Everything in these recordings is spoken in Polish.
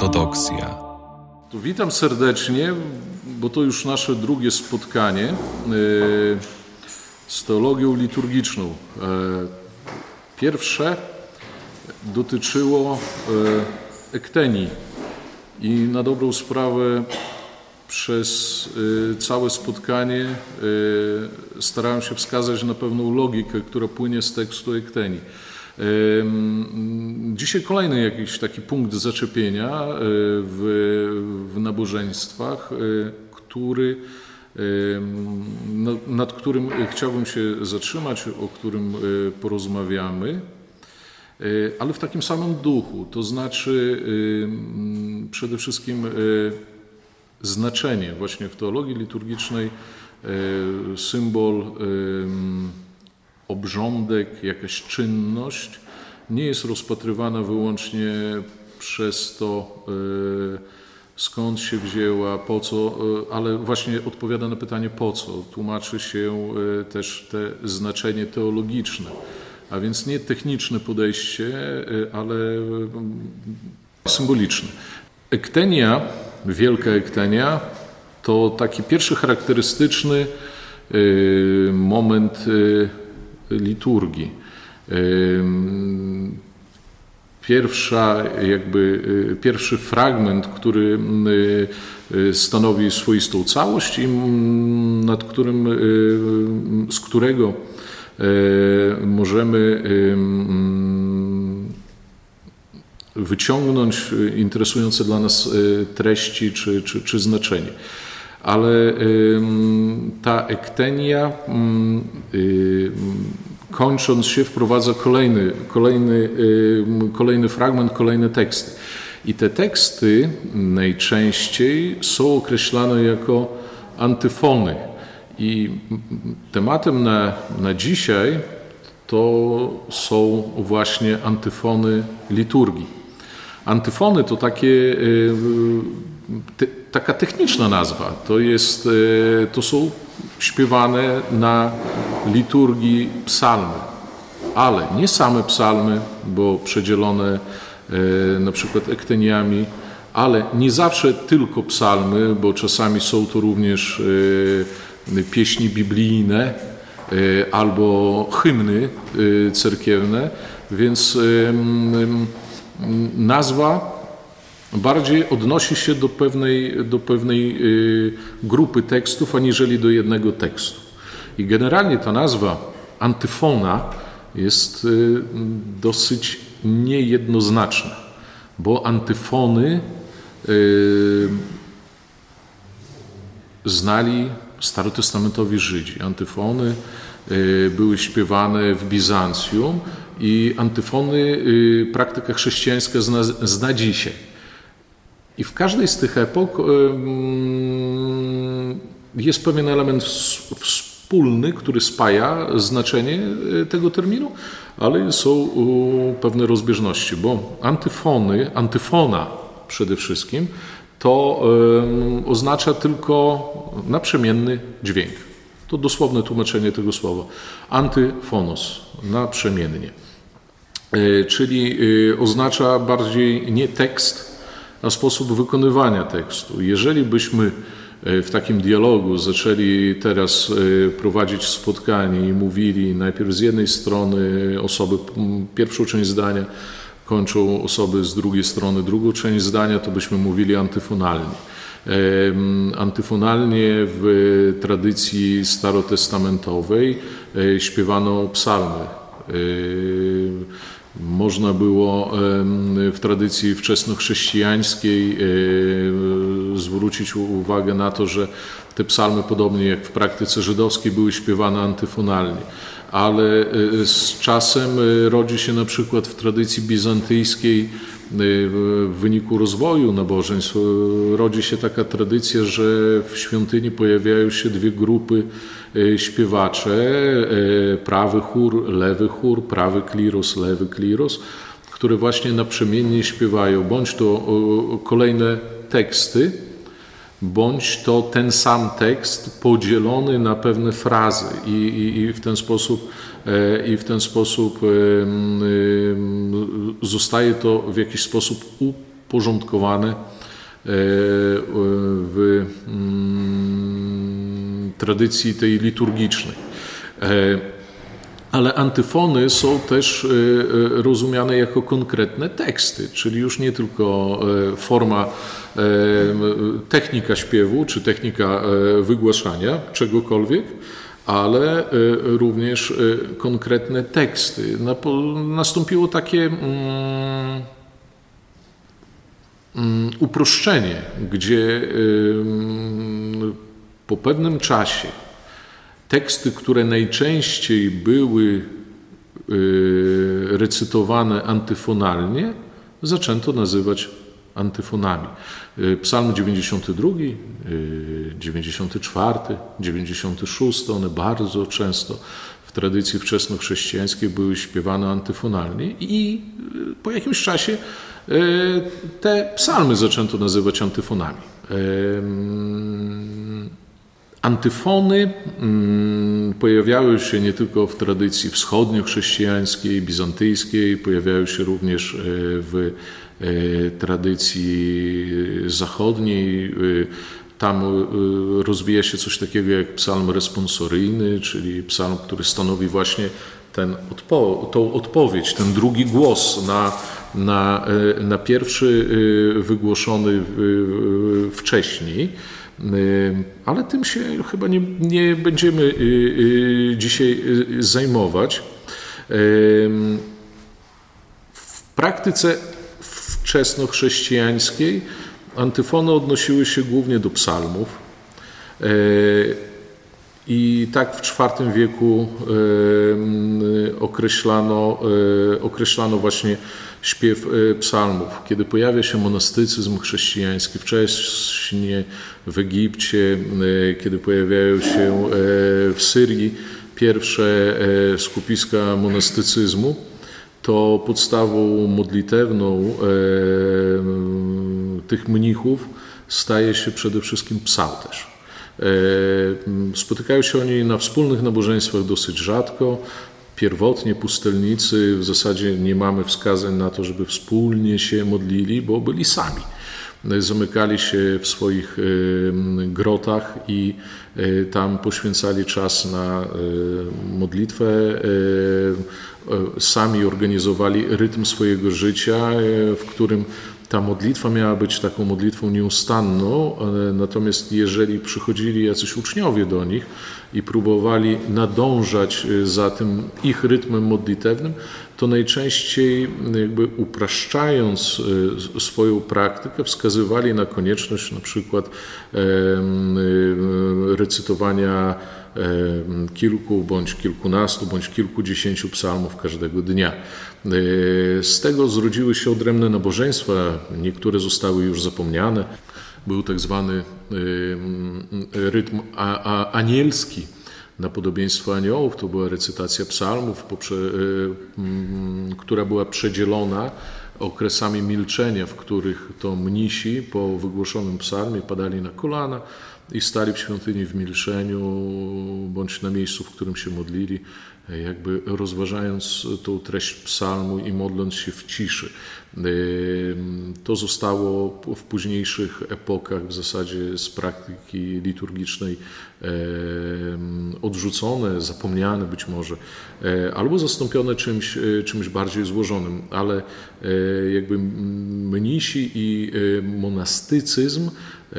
Ortodoksja. Witam serdecznie, bo to już nasze drugie spotkanie z teologią liturgiczną. Pierwsze dotyczyło ektenii i na dobrą sprawę przez całe spotkanie starałem się wskazać na pewną logikę, która płynie z tekstu ektenii. Dzisiaj kolejny jakiś taki punkt zaczepienia w nabożeństwach, nad którym chciałbym się zatrzymać, o którym porozmawiamy, ale w takim samym duchu, to znaczy przede wszystkim znaczenie właśnie w teologii liturgicznej, symbol, obrządek, jakaś czynność nie jest rozpatrywana wyłącznie przez to, skąd się wzięła, po co, ale właśnie odpowiada na pytanie po co. Tłumaczy się też te znaczenie teologiczne, a więc nie techniczne podejście, ale symboliczne. Ektenia, wielka ektenia, to taki pierwszy charakterystyczny moment liturgii. Pierwszy fragment, który stanowi swoistą całość i z którego możemy wyciągnąć interesujące dla nas treści czy znaczenie. Ale ta ektenia, kończąc się, wprowadza kolejny fragment, kolejne teksty. I te teksty najczęściej są określane jako antyfony. I tematem na dzisiaj to są właśnie antyfony liturgii. Antyfony to taka techniczna nazwa. To są śpiewane na liturgii psalmy, ale nie same psalmy, bo przedzielone na przykład ekteniami, ale nie zawsze tylko psalmy, bo czasami są to również pieśni biblijne albo hymny cerkiewne, więc nazwa bardziej odnosi się do pewnej grupy tekstów, aniżeli do jednego tekstu. I generalnie ta nazwa antyfona jest dosyć niejednoznaczna, bo antyfony znali starotestamentowi Żydzi. Antyfony były śpiewane w Bizancjum i antyfony praktyka chrześcijańska zna dzisiaj. I w każdej z tych epok jest pewien element wspólny, który spaja znaczenie tego terminu, ale są pewne rozbieżności, bo antyfona przede wszystkim, to oznacza tylko naprzemienny dźwięk. To dosłowne tłumaczenie tego słowa. Antyfonos, naprzemiennie. Czyli oznacza bardziej nie tekst, a sposób wykonywania tekstu. Jeżeli byśmy w takim dialogu zaczęli teraz prowadzić spotkanie i mówili najpierw z jednej strony osoby pierwszą część zdania, kończą osoby z drugiej strony drugą część zdania, to byśmy mówili antyfonalnie. Antyfonalnie w tradycji starotestamentowej śpiewano psalmy. Można było w tradycji wczesnochrześcijańskiej zwrócić uwagę na to, że te psalmy, podobnie jak w praktyce żydowskiej, były śpiewane antyfonalnie. Ale z czasem rodzi się na przykład w tradycji bizantyjskiej w wyniku rozwoju nabożeństw rodzi się taka tradycja, że w świątyni pojawiają się dwie grupy śpiewacze, prawy chór, lewy chór, prawy kliros, lewy kliros, które właśnie naprzemiennie śpiewają bądź to kolejne teksty, bądź to ten sam tekst podzielony na pewne frazy i w ten sposób zostaje to w jakiś sposób uporządkowane w tradycji tej liturgicznej. Ale antyfony są też rozumiane jako konkretne teksty, czyli już nie tylko forma, technika śpiewu czy technika wygłaszania czegokolwiek, ale również konkretne teksty. Nastąpiło takie uproszczenie, gdzie po pewnym czasie teksty, które najczęściej były recytowane antyfonalnie, zaczęto nazywać antyfonami. Psalm 92, 94, 96, one bardzo często w tradycji wczesnochrześcijańskiej były śpiewane antyfonalnie i po jakimś czasie te psalmy zaczęto nazywać antyfonami. Antyfony pojawiały się nie tylko w tradycji wschodniochrześcijańskiej, bizantyjskiej, pojawiały się również w tradycji zachodniej. Tam rozwija się coś takiego jak psalm responsoryjny, czyli psalm, który stanowi właśnie tą odpowiedź, ten drugi głos na pierwszy wygłoszony wcześniej. Ale tym się chyba nie będziemy dzisiaj zajmować. W praktyce wczesnochrześcijańskiej antyfony odnosiły się głównie do psalmów. I tak w IV wieku określano właśnie śpiew psalmów. Kiedy pojawia się monastycyzm chrześcijański, wcześniej w Egipcie, kiedy pojawiają się w Syrii pierwsze skupiska monastycyzmu, to podstawą modlitewną tych mnichów staje się przede wszystkim psalterz. Spotykają się oni na wspólnych nabożeństwach dosyć rzadko. Pierwotnie pustelnicy w zasadzie nie mamy wskazań na to, żeby wspólnie się modlili, bo byli sami. Zamykali się w swoich grotach i tam poświęcali czas na modlitwę. Sami organizowali rytm swojego życia, w którym ta modlitwa miała być taką modlitwą nieustanną, natomiast jeżeli przychodzili jacyś uczniowie do nich i próbowali nadążać za tym ich rytmem modlitewnym, to najczęściej jakby upraszczając swoją praktykę wskazywali na konieczność na przykład recytowania kilku, bądź kilkunastu, bądź kilkudziesięciu psalmów każdego dnia. Z tego zrodziły się odrębne nabożeństwa, niektóre zostały już zapomniane. Był tak zwany rytm anielski, na podobieństwo aniołów. To była recytacja psalmów, która była przedzielona okresami milczenia, w których to mnisi po wygłoszonym psalmie padali na kolana i stali w świątyni w milczeniu, bądź na miejscu, w którym się modlili, jakby rozważając tą treść psalmu i modląc się w ciszy. To zostało w późniejszych epokach w zasadzie z praktyki liturgicznej odrzucone, zapomniane być może, albo zastąpione czymś bardziej złożonym, ale jakby mnisi i monastycyzm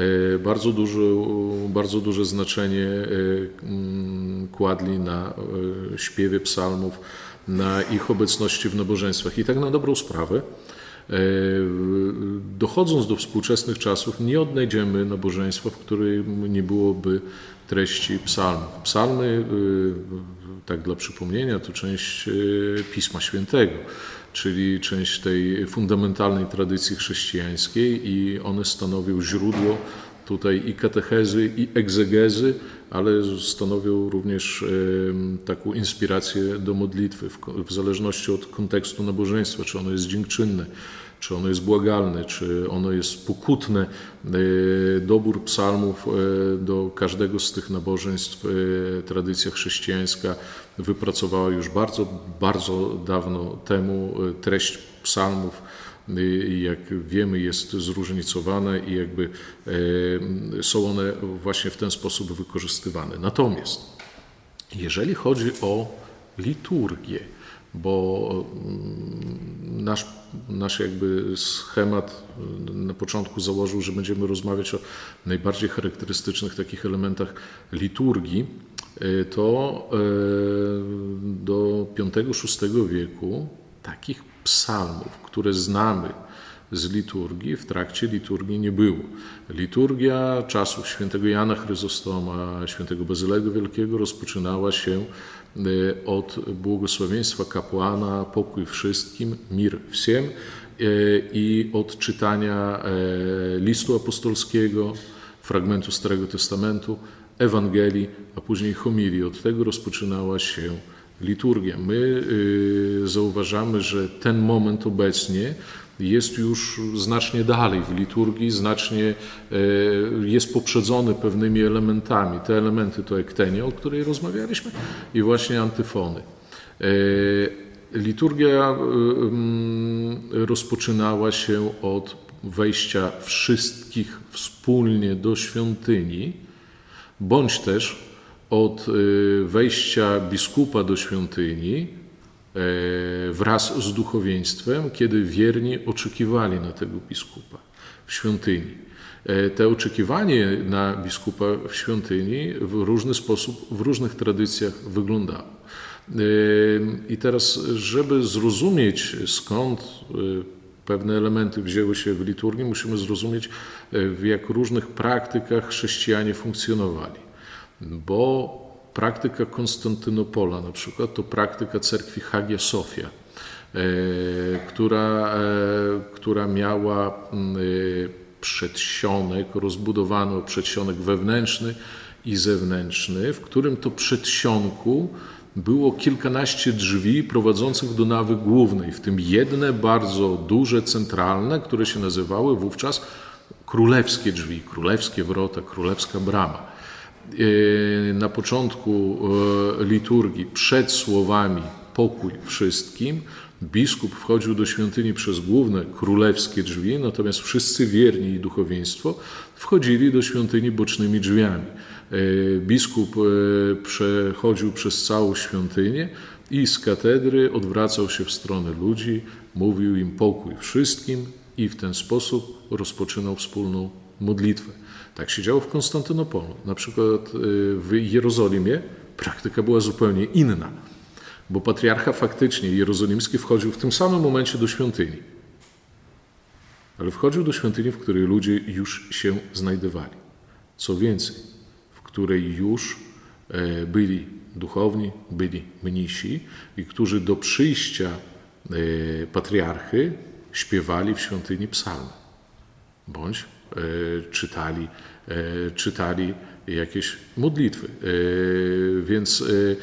bardzo duże znaczenie kładli na śpiewie psalmów, na ich obecności w nabożeństwach. I tak na dobrą sprawę, dochodząc do współczesnych czasów, nie odnajdziemy nabożeństwa, w którym nie byłoby treści psalmów. Psalmy, tak dla przypomnienia, to część Pisma Świętego, czyli część tej fundamentalnej tradycji chrześcijańskiej i one stanowią źródło tutaj i katechezy, i egzegezy, ale stanowią również taką inspirację do modlitwy w zależności od kontekstu nabożeństwa, czy ono jest dziękczynne, czy ono jest błagalne, czy ono jest pokutne. Dobór psalmów do każdego z tych nabożeństw tradycja chrześcijańska wypracowała już bardzo, bardzo dawno temu. Treść psalmów jak wiemy, jest zróżnicowane i jakby są one właśnie w ten sposób wykorzystywane. Natomiast jeżeli chodzi o liturgię, bo nasz jakby schemat na początku założył, że będziemy rozmawiać o najbardziej charakterystycznych takich elementach liturgii, to do V-VI wieku takich psalmów, które znamy z liturgii, w trakcie liturgii nie było. Liturgia czasów świętego Jana Chryzostoma, świętego Bazylego Wielkiego rozpoczynała się od błogosławieństwa kapłana, pokój wszystkim, mir всем, i od czytania listu apostolskiego, fragmentu Starego Testamentu, Ewangelii, a później homilii. Od tego rozpoczynała się liturgia. My zauważamy, że ten moment obecnie jest już znacznie dalej w liturgii, znacznie jest poprzedzony pewnymi elementami. Te elementy to ektenia, o której rozmawialiśmy, i właśnie antyfony. Liturgia rozpoczynała się od wejścia wszystkich wspólnie do świątyni, bądź też od wejścia biskupa do świątyni wraz z duchowieństwem, kiedy wierni oczekiwali na tego biskupa w świątyni. To oczekiwanie na biskupa w świątyni w różny sposób, w różnych tradycjach wyglądało. I teraz, żeby zrozumieć, skąd pewne elementy wzięły się w liturgii, musimy zrozumieć, w jak różnych praktykach chrześcijanie funkcjonowali. Bo praktyka Konstantynopola na przykład to praktyka cerkwi Hagia Sophia, która miała przedsionek, rozbudowany o przedsionek wewnętrzny i zewnętrzny, w którym to przedsionku było kilkanaście drzwi prowadzących do nawy głównej, w tym jedne bardzo duże, centralne, które się nazywały wówczas królewskie drzwi, królewskie wrota, królewska brama. Na początku liturgii, przed słowami pokój wszystkim, biskup wchodził do świątyni przez główne królewskie drzwi, natomiast wszyscy wierni i duchowieństwo wchodzili do świątyni bocznymi drzwiami. Biskup przechodził przez całą świątynię i z katedry odwracał się w stronę ludzi, mówił im pokój wszystkim i w ten sposób rozpoczynał wspólną modlitwę. Tak się działo w Konstantynopolu. Na przykład w Jerozolimie praktyka była zupełnie inna, bo patriarcha faktycznie jerozolimski wchodził w tym samym momencie do świątyni. Ale wchodził do świątyni, w której ludzie już się znajdowali. Co więcej, w której już byli duchowni, byli mnisi i którzy do przyjścia patriarchy śpiewali w świątyni psalmy bądź czytali jakieś modlitwy. Więc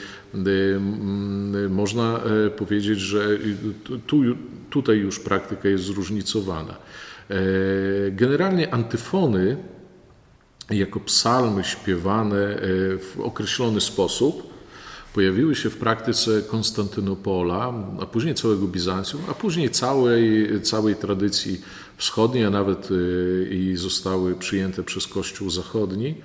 można powiedzieć, że tutaj już praktyka jest zróżnicowana. Generalnie antyfony jako psalmy śpiewane w określony sposób pojawiły się w praktyce Konstantynopola, a później całego Bizancjum, a później całej tradycji wschodniej, a nawet i zostały przyjęte przez Kościół zachodni,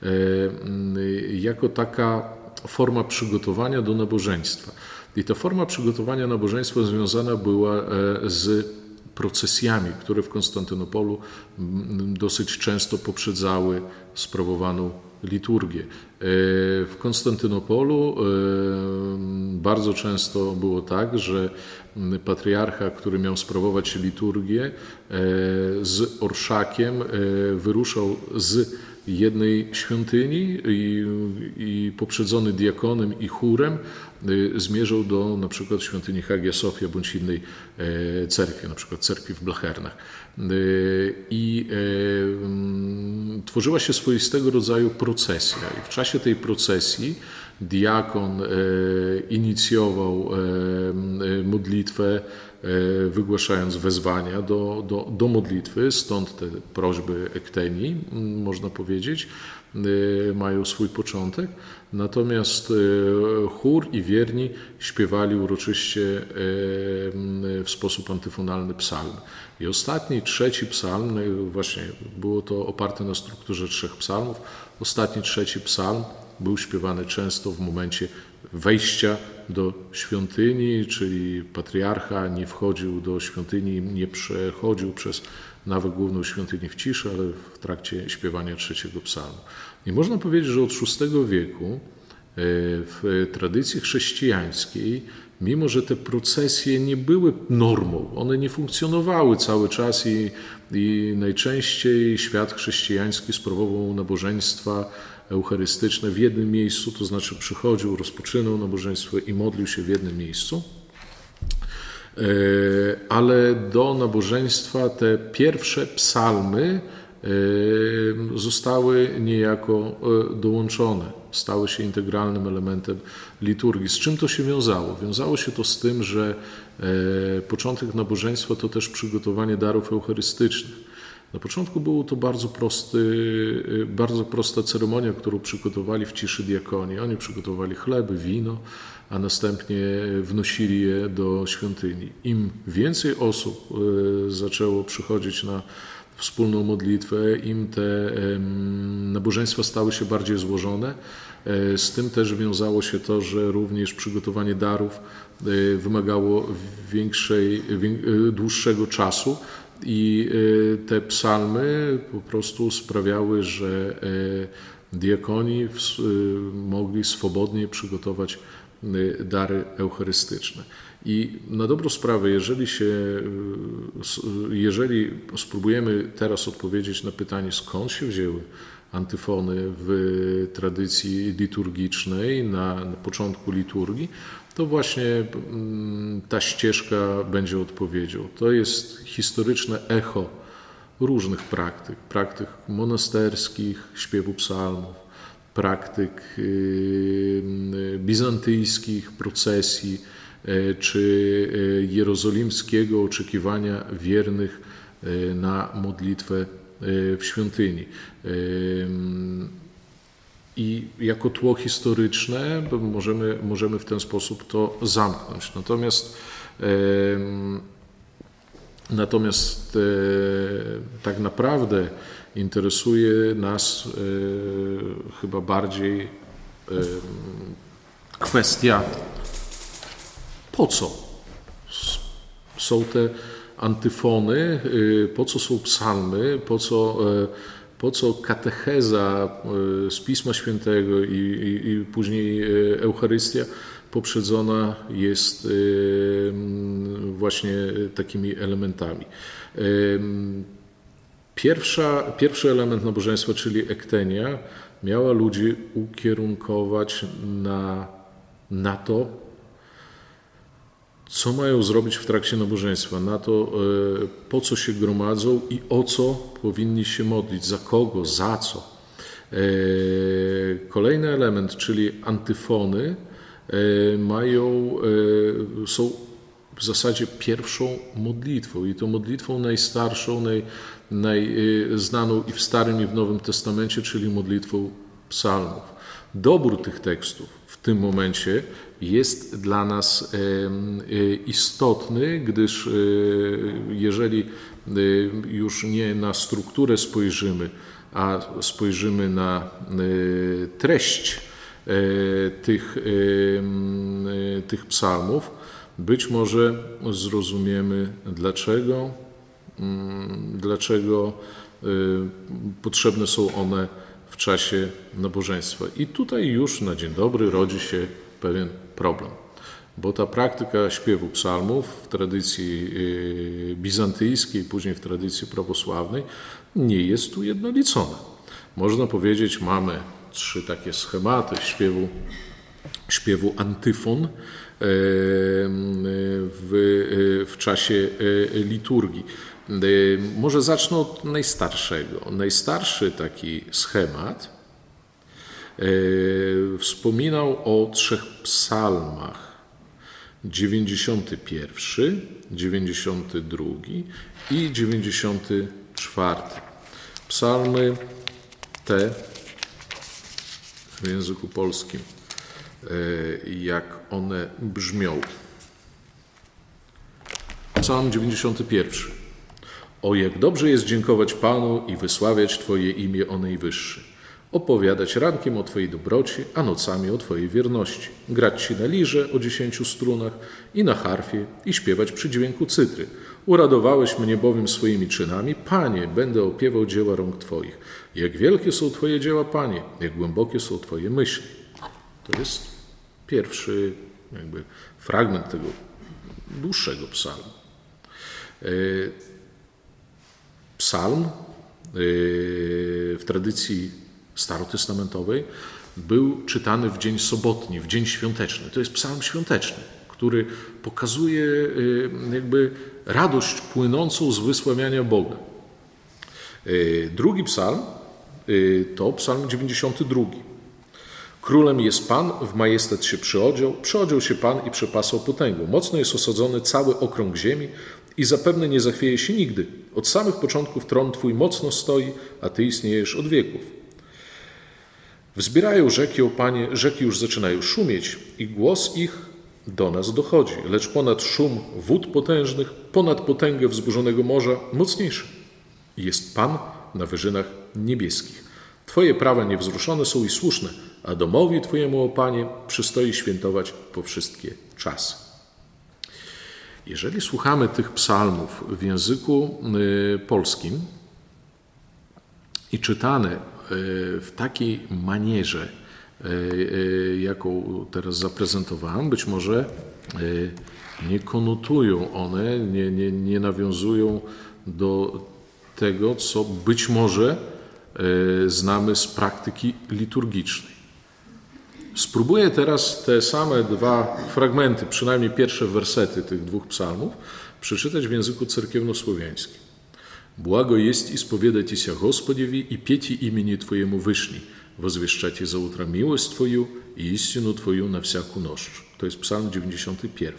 jako taka forma przygotowania do nabożeństwa. I ta forma przygotowania nabożeństwa związana była z procesjami, które w Konstantynopolu dosyć często poprzedzały sprawowaną liturgię. W Konstantynopolu bardzo często było tak, że patriarcha, który miał sprawować liturgię, z orszakiem wyruszał z jednej świątyni i poprzedzony diakonem i chórem zmierzał do na przykład świątyni Hagia Sophia bądź innej cerkwi, na przykład cerkwi w Blachernach. I tworzyła się swoistego rodzaju procesja. I w czasie tej procesji diakon inicjował modlitwę, wygłaszając wezwania do modlitwy, stąd te prośby ektenii, można powiedzieć. mają swój początek. Natomiast chór i wierni śpiewali uroczyście w sposób antyfonalny psalm. I ostatni, trzeci psalm, właśnie było to oparte na strukturze 3 psalmów, ostatni, trzeci psalm był śpiewany często w momencie wejścia do świątyni, czyli patriarcha nie wchodził do świątyni, nie przechodził przez nawę główną świątyni w ciszy, ale w trakcie śpiewania 3 psalmu. I można powiedzieć, że od VI wieku w tradycji chrześcijańskiej, mimo że te procesje nie były normą, one nie funkcjonowały cały czas i najczęściej świat chrześcijański sprawował nabożeństwa eucharystyczne w jednym miejscu, to znaczy przychodził, rozpoczynał nabożeństwo i modlił się w jednym miejscu. Ale do nabożeństwa te pierwsze psalmy zostały niejako dołączone, stały się integralnym elementem liturgii. Z czym to się wiązało? Wiązało się to z tym, że początek nabożeństwa to też przygotowanie darów eucharystycznych. Na początku było to bardzo prosta ceremonia, którą przygotowali w ciszy diakoni. Oni przygotowali chleby, wino, a następnie wnosili je do świątyni. Im więcej osób zaczęło przychodzić na wspólną modlitwę, im te nabożeństwa stały się bardziej złożone. Z tym też wiązało się to, że również przygotowanie darów wymagało dłuższego czasu i te psalmy po prostu sprawiały, że diakoni mogli swobodnie przygotować dary eucharystyczne. I na dobrą sprawę, jeżeli spróbujemy teraz odpowiedzieć na pytanie, skąd się wzięły antyfony w tradycji liturgicznej, na początku liturgii, to właśnie ta ścieżka będzie odpowiedzią. To jest historyczne echo różnych praktyk monasterskich, śpiewu psalmów, praktyk bizantyjskich, procesji, czy jerozolimskiego oczekiwania wiernych na modlitwę w świątyni. I jako tło historyczne możemy w ten sposób to zamknąć. Natomiast tak naprawdę interesuje nas chyba bardziej kwestia, po co są te antyfony, po co są psalmy, po co katecheza z Pisma Świętego i później Eucharystia poprzedzona jest właśnie takimi elementami. Pierwszy element nabożeństwa, czyli ektenia, miała ludzi ukierunkować na to, co mają zrobić w trakcie nabożeństwa, na to, po co się gromadzą i o co powinni się modlić, za kogo, za co. Kolejny element, czyli antyfony, są w zasadzie pierwszą modlitwą i to modlitwą najstarszą, znaną i w Starym i w Nowym Testamencie, czyli modlitwą psalmów. Dobór tych tekstów w tym momencie jest dla nas istotny, gdyż jeżeli już nie na strukturę spojrzymy, a spojrzymy na treść tych psalmów, być może zrozumiemy, dlaczego potrzebne są one w czasie nabożeństwa. I tutaj już na dzień dobry rodzi się pewien problem, bo ta praktyka śpiewu psalmów w tradycji bizantyjskiej, później w tradycji prawosławnej nie jest ujednolicona. Można powiedzieć, mamy 3 takie schematy śpiewu antyfon w czasie liturgii. Może zacznę od najstarszego. Najstarszy taki schemat wspominał o 3 psalmach. 91, 92 i 94. Psalmy te w języku polskim, jak one brzmią. Psalm 91. O, jak dobrze jest dziękować Panu i wysławiać Twoje imię, o Najwyższy. Opowiadać rankiem o Twojej dobroci, a nocami o Twojej wierności. Grać Ci na lirze o 10 strunach i na harfie i śpiewać przy dźwięku cytry. Uradowałeś mnie bowiem swoimi czynami. Panie, będę opiewał dzieła rąk Twoich. Jak wielkie są Twoje dzieła, Panie, jak głębokie są Twoje myśli. To jest pierwszy fragment tego dłuższego psalmu. Psalm w tradycji starotestamentowej był czytany w dzień sobotni, w dzień świąteczny. To jest psalm świąteczny, który pokazuje radość płynącą z wysławiania Boga. Drugi psalm to psalm 92. Królem jest Pan, w majestat się przyodział się Pan i przepasał potęgą. Mocno jest osadzony cały okrąg ziemi i zapewne nie zachwieje się nigdy. Od samych początków tron Twój mocno stoi, a Ty istniejesz od wieków. Wzbierają rzeki, o Panie, rzeki już zaczynają szumieć i głos ich do nas dochodzi. Lecz ponad szum wód potężnych, ponad potęgę wzburzonego morza mocniejszy jest Pan na wyżynach niebieskich. Twoje prawa niewzruszone są i słuszne, a domowi Twojemu, o Panie, przystoi świętować po wszystkie czasy. Jeżeli słuchamy tych psalmów w języku polskim i czytane w takiej manierze, jaką teraz zaprezentowałem, być może nie konotują one, nie nawiązują do tego, co być może znamy z praktyki liturgicznej. Spróbuję teraz te same dwa fragmenty, przynajmniej pierwsze wersety tych dwóch psalmów, przeczytać w języku cerkiewnosłowiańskim. Błago jest исповедайте się Господеwi i pieci imieni Twojemu wyszli, woзвещайте za утро miłość Twoją i istину Twoją na wsiaku noszcz. To jest psalm 91.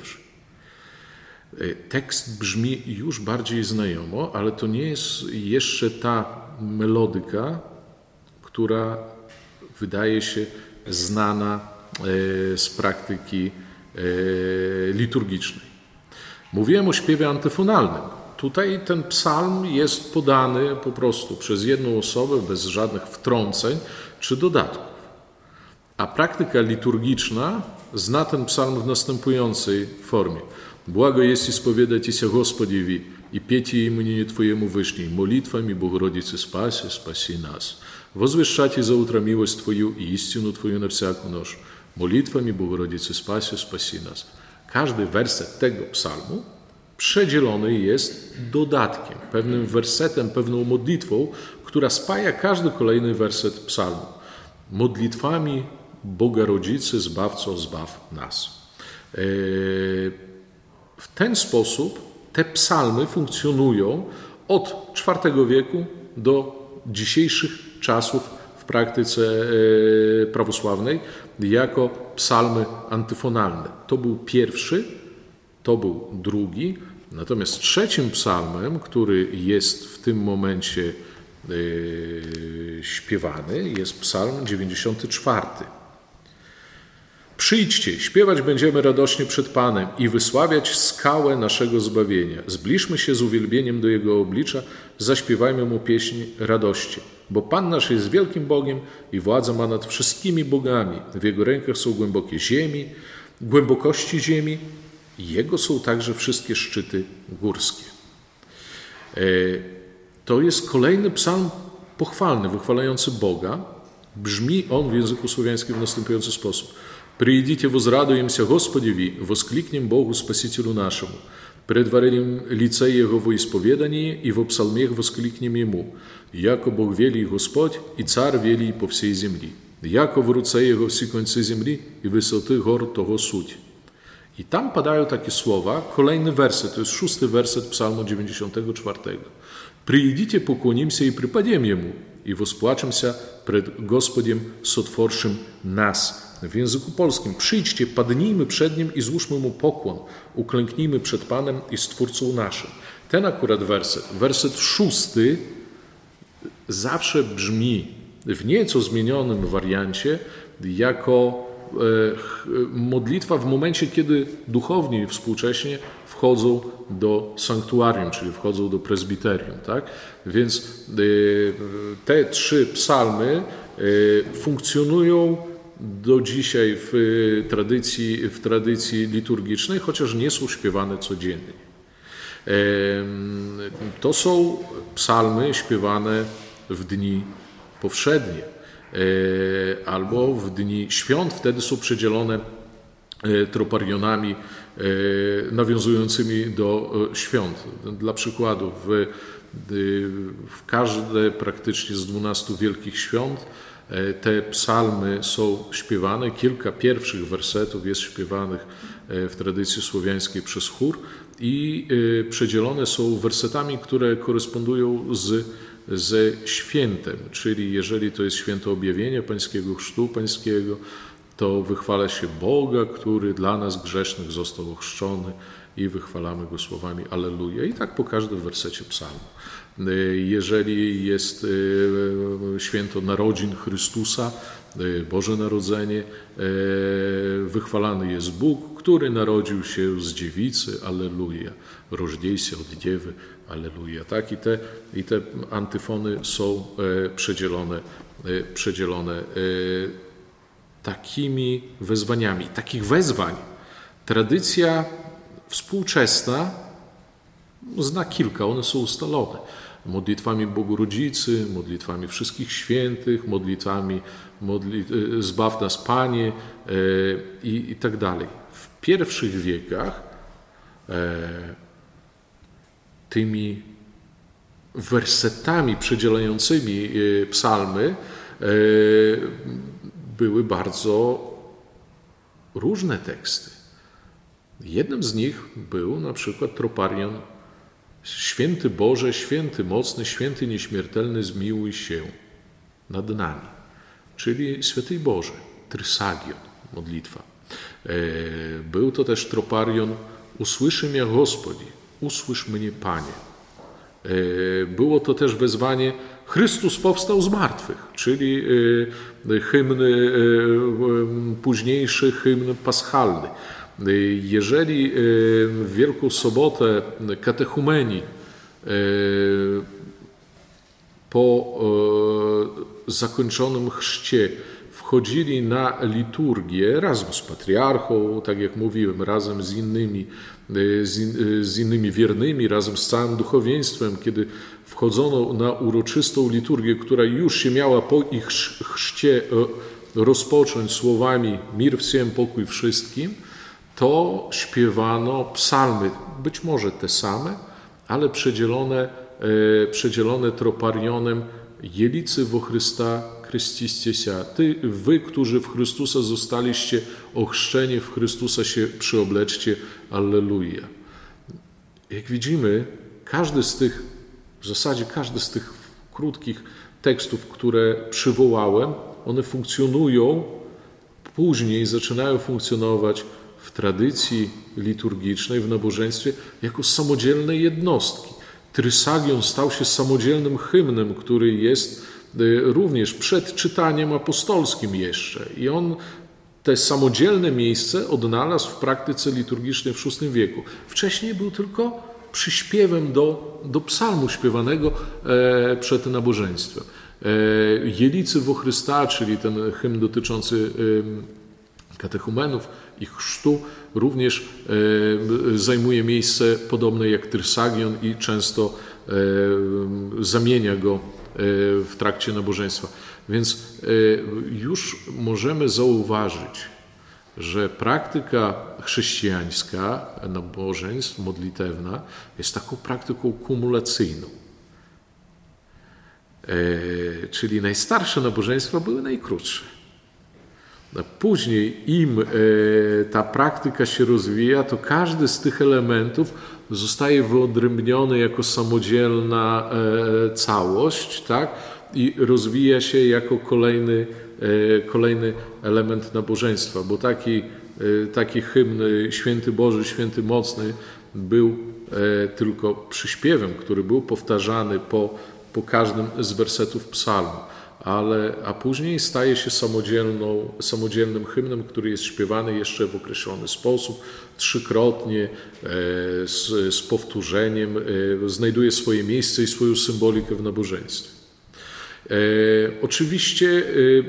Tekst brzmi już bardziej znajomo, ale to nie jest jeszcze ta melodyka, która wydaje się znana z praktyki liturgicznej. Mówiłem o śpiewie antyfonalnym. Tutaj ten psalm jest podany po prostu przez jedną osobę, bez żadnych wtrąceń czy dodatków. A praktyka liturgiczna zna ten psalm w następującej formie. Błago jest исповедайте się Господеwi i piecie imieniu Twojemu wyszli, молитвами Богородицы спаси, спаси нас. Возвещайте за утро милость Твою и истину Твою на всяку ночь. Молитвами Богородицы спаси, спаси нас. Każdy werset tego psalmu przedzielony jest dodatkiem, pewnym wersetem, pewną modlitwą, która spaja każdy kolejny werset psalmu. Modlitwami Boga Rodzicy, Zbawco, zbaw nas. W ten sposób te psalmy funkcjonują od IV wieku do dzisiejszych czasów w praktyce prawosławnej jako psalmy antyfonalne. To był pierwszy, to był drugi, natomiast trzecim psalmem, który jest w tym momencie śpiewany, jest psalm 94. Przyjdźcie, śpiewać będziemy radośnie przed Panem i wysławiać skałę naszego zbawienia. Zbliżmy się z uwielbieniem do Jego oblicza, zaśpiewajmy Mu pieśń radości. Bo Pan nasz jest wielkim Bogiem i władzę ma nad wszystkimi bogami. W Jego rękach są głębokości ziemi i Jego są także wszystkie szczyty górskie. To jest kolejny psalm pochwalny, wychwalający Boga. Brzmi on w języku słowiańskim w następujący sposób. Приидите, возрадуемся Господеви, воскликнем Богу Спасителю нашему. Пред дворем лице Его во исповедании и во псалмех воскликнем Ему. Яко Бог вели Господь, и Царь вели по всей земли. Яко в руце Jego все концы земли и высоты гор того суть. I tam padają takie słowa, kolejny werset, to jest 6 werset psalmu 94. Приидите, поклонимся и припадем Ему, и воспłaczемся пред Господем, сотворшим нас. W języku polskim przyjdźcie, padnijmy przed Nim i złóżmy Mu pokłon, uklęknijmy przed Panem i Stwórcą naszym. Ten akurat werset 6 zawsze brzmi w nieco zmienionym wariancie jako modlitwa w momencie, kiedy duchowni współcześnie wchodzą do sanktuarium, czyli wchodzą do prezbiterium. Tak? Więc te 3 psalmy funkcjonują do dzisiaj w tradycji liturgicznej, chociaż nie są śpiewane codziennie. To są psalmy śpiewane w dni powszednie albo w dni świąt. Wtedy są przedzielone troparionami nawiązującymi do świąt. Dla przykładu, w każde praktycznie z 12 wielkich świąt te psalmy są śpiewane. Kilka pierwszych wersetów jest śpiewanych w tradycji słowiańskiej przez chór i przedzielone są wersetami, które korespondują ze świętem, czyli jeżeli to jest święto objawienia Pańskiego, chrztu Pańskiego, to wychwala się Boga, który dla nas grzesznych został ochrzczony i wychwalamy Go słowami Alleluja. I tak po każdym wersecie psalmu. Jeżeli jest święto narodzin Chrystusa, Boże Narodzenie, wychwalany jest Bóg, który narodził się z dziewicy, Alleluja. Rożdziej się od dziewy, Alleluja. Tak? I te antyfony są przedzielone takimi wezwaniami. Takich wezwań tradycja współczesna zna kilka, one są ustalone. Modlitwami Bogu Rodzicy, modlitwami wszystkich świętych, modlitwami Zbaw nas Panie i tak dalej. W pierwszych wiekach tymi wersetami przedzielającymi psalmy były bardzo różne teksty. Jednym z nich był na przykład troparion: Święty Boże, święty mocny, święty nieśmiertelny, zmiłuj się nad nami. Czyli Święty Boże, Trysagion, modlitwa. Był to też troparion: Usłyszy mnie Gospodzi, usłysz mnie Panie. Było to też wezwanie: Chrystus powstał z martwych, czyli późniejszy hymn paschalny. Jeżeli w Wielką Sobotę katechumeni po zakończonym chrzcie wchodzili na liturgię razem z patriarchą, tak jak mówiłem, razem z innymi wiernymi, razem z całym duchowieństwem, kiedy wchodzono na uroczystą liturgię, która już się miała po ich chrzcie rozpocząć słowami mir всем, pokój wszystkim, to śpiewano psalmy, być może te same, ale przedzielone troparionem: Jelicy wo Chrysta chrystiście się. Wy, którzy w Chrystusa zostaliście ochrzczeni, w Chrystusa się przyobleczcie. Alleluja. Jak widzimy, w zasadzie każdy z tych krótkich tekstów, które przywołałem, one funkcjonują, później zaczynają funkcjonować w tradycji liturgicznej, w nabożeństwie, jako samodzielne jednostki. Trysagion stał się samodzielnym hymnem, który jest również przed czytaniem apostolskim jeszcze. I on te samodzielne miejsce odnalazł w praktyce liturgicznej w VI wieku. Wcześniej był tylko przyśpiewem do psalmu śpiewanego przed nabożeństwem. Jelicy wo Chrysta, czyli ten hymn dotyczący katechumenów i chrztu, również zajmuje miejsce podobne jak Trysagion i często zamienia go w trakcie nabożeństwa. Więc już możemy zauważyć, że praktyka chrześcijańska, nabożeństw, modlitewna jest taką praktyką kumulacyjną. Czyli najstarsze nabożeństwa były najkrótsze. Później im ta praktyka się rozwija, to każdy z tych elementów zostaje wyodrębniony jako samodzielna całość, tak? I rozwija się jako kolejny element nabożeństwa, bo taki hymn Święty Boży, Święty Mocny był tylko przyśpiewem, który był powtarzany po każdym z wersetów psalmu. a później staje się samodzielnym hymnem, który jest śpiewany jeszcze w określony sposób, trzykrotnie, z powtórzeniem, znajduje swoje miejsce i swoją symbolikę w nabożeństwie. Oczywiście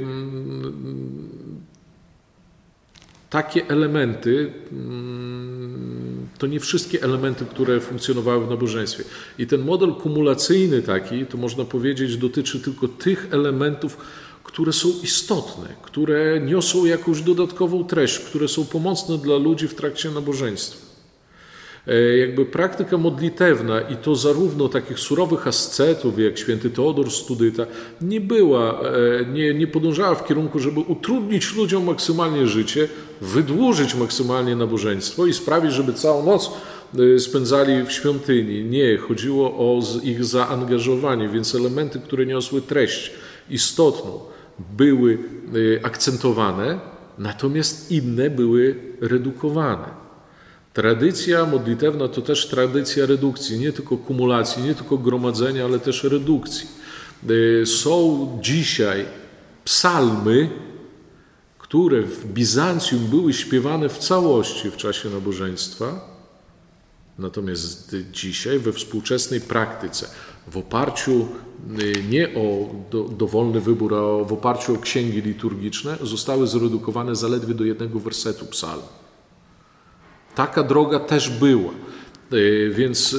takie elementy to nie wszystkie elementy, które funkcjonowały w nabożeństwie. I ten model kumulacyjny taki, to można powiedzieć, dotyczy tylko tych elementów, które są istotne, które niosą jakąś dodatkową treść, które są pomocne dla ludzi w trakcie nabożeństwa. Jakby praktyka modlitewna i to zarówno takich surowych ascetów jak święty Teodor Studyta nie podążała w kierunku, żeby utrudnić ludziom maksymalnie życie, wydłużyć maksymalnie nabożeństwo i sprawić, żeby całą noc spędzali w świątyni. Nie, chodziło o ich zaangażowanie, więc elementy, które niosły treść istotną, były akcentowane, natomiast inne były redukowane. Tradycja modlitewna to też tradycja redukcji, nie tylko kumulacji, nie tylko gromadzenia, ale też redukcji. Są dzisiaj psalmy, które w Bizancjum były śpiewane w całości w czasie nabożeństwa, natomiast dzisiaj we współczesnej praktyce, w oparciu nie o dowolny wybór, a w oparciu o księgi liturgiczne, zostały zredukowane zaledwie do jednego wersetu psalmu. Taka droga też była, więc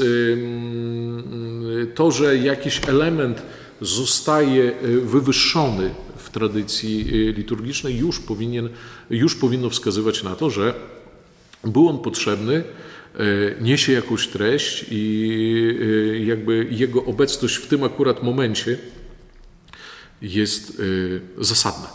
to, że jakiś element zostaje wywyższony w tradycji liturgicznej, już powinno wskazywać na to, że był on potrzebny, niesie jakąś treść i jakby jego obecność w tym akurat momencie jest zasadna.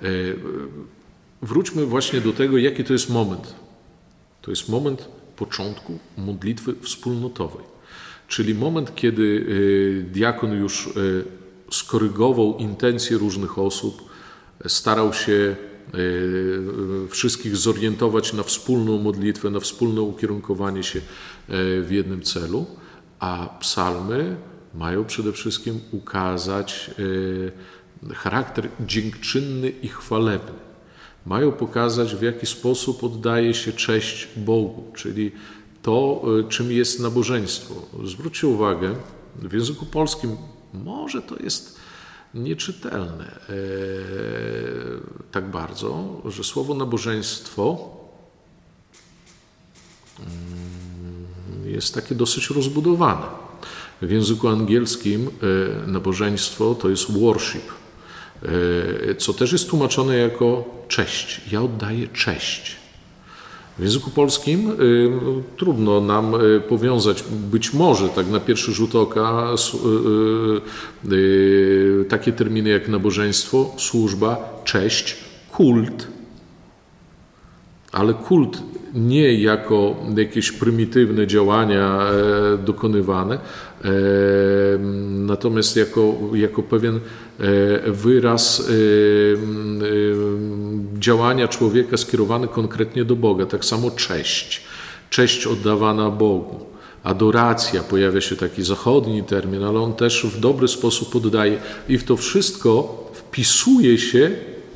Wróćmy właśnie do tego, jaki to jest moment. To jest moment początku modlitwy wspólnotowej, czyli moment, kiedy diakon już skorygował intencje różnych osób, starał się wszystkich zorientować na wspólną modlitwę, na wspólne ukierunkowanie się w jednym celu, a psalmy mają przede wszystkim ukazać charakter dziękczynny i chwalebny. Mają pokazać, w jaki sposób oddaje się cześć Bogu, czyli to, czym jest nabożeństwo. Zwróćcie uwagę, w języku polskim może to jest nieczytelne tak bardzo, że słowo nabożeństwo jest takie dosyć rozbudowane. W języku angielskim nabożeństwo to jest worship, co też jest tłumaczone jako cześć. Ja oddaję cześć. W języku polskim trudno nam powiązać, być może tak na pierwszy rzut oka, takie terminy jak nabożeństwo, służba, cześć, kult, ale kult nie jako jakieś prymitywne działania dokonywane, natomiast jako pewien wyraz działania człowieka skierowany konkretnie do Boga. Tak samo cześć oddawana Bogu. Adoracja, pojawia się taki zachodni termin, ale on też w dobry sposób oddaje. I w to wszystko wpisuje się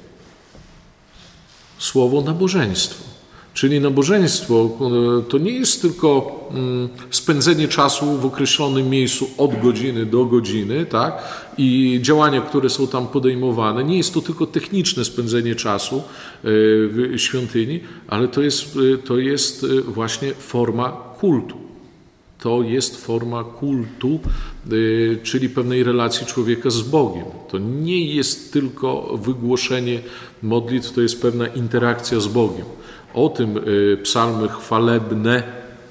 słowo nabożeństwo. Czyli nabożeństwo to nie jest tylko spędzenie czasu w określonym miejscu od godziny do godziny, tak? I działania, które są tam podejmowane. Nie jest to tylko techniczne spędzenie czasu w świątyni, ale to jest właśnie forma kultu. To jest forma kultu, czyli pewnej relacji człowieka z Bogiem. To nie jest tylko wygłoszenie modlitw, to jest pewna interakcja z Bogiem. O tym psalmy chwalebne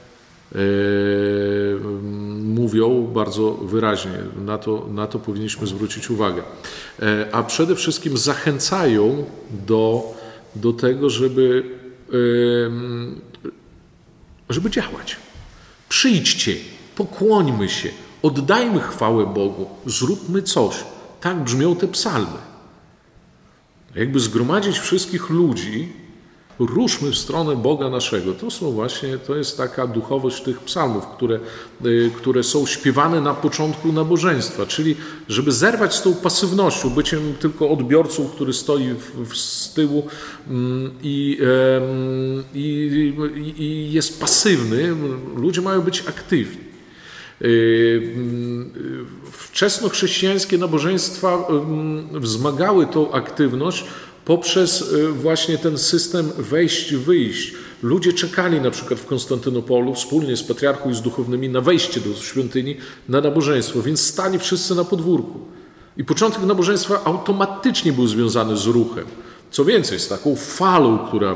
mówią bardzo wyraźnie. Na to powinniśmy zwrócić uwagę. A przede wszystkim zachęcają do tego, żeby działać. Przyjdźcie, pokłońmy się, oddajmy chwałę Bogu, zróbmy coś. Tak brzmią te psalmy. Jakby zgromadzić wszystkich ludzi ruszmy w stronę Boga naszego. To jest taka duchowość tych psalmów, które są śpiewane na początku nabożeństwa, czyli żeby zerwać z tą pasywnością, byciem tylko odbiorcą, który stoi z tyłu i jest pasywny. Ludzie mają być aktywni. Wczesnochrześcijańskie nabożeństwa wzmagały tą aktywność poprzez właśnie ten system wejść-wyjść. Ludzie czekali na przykład w Konstantynopolu wspólnie z patriarchą i z duchownymi na wejście do świątyni, na nabożeństwo, więc stali wszyscy na podwórku. I początek nabożeństwa automatycznie był związany z ruchem. Co więcej, z taką falą, która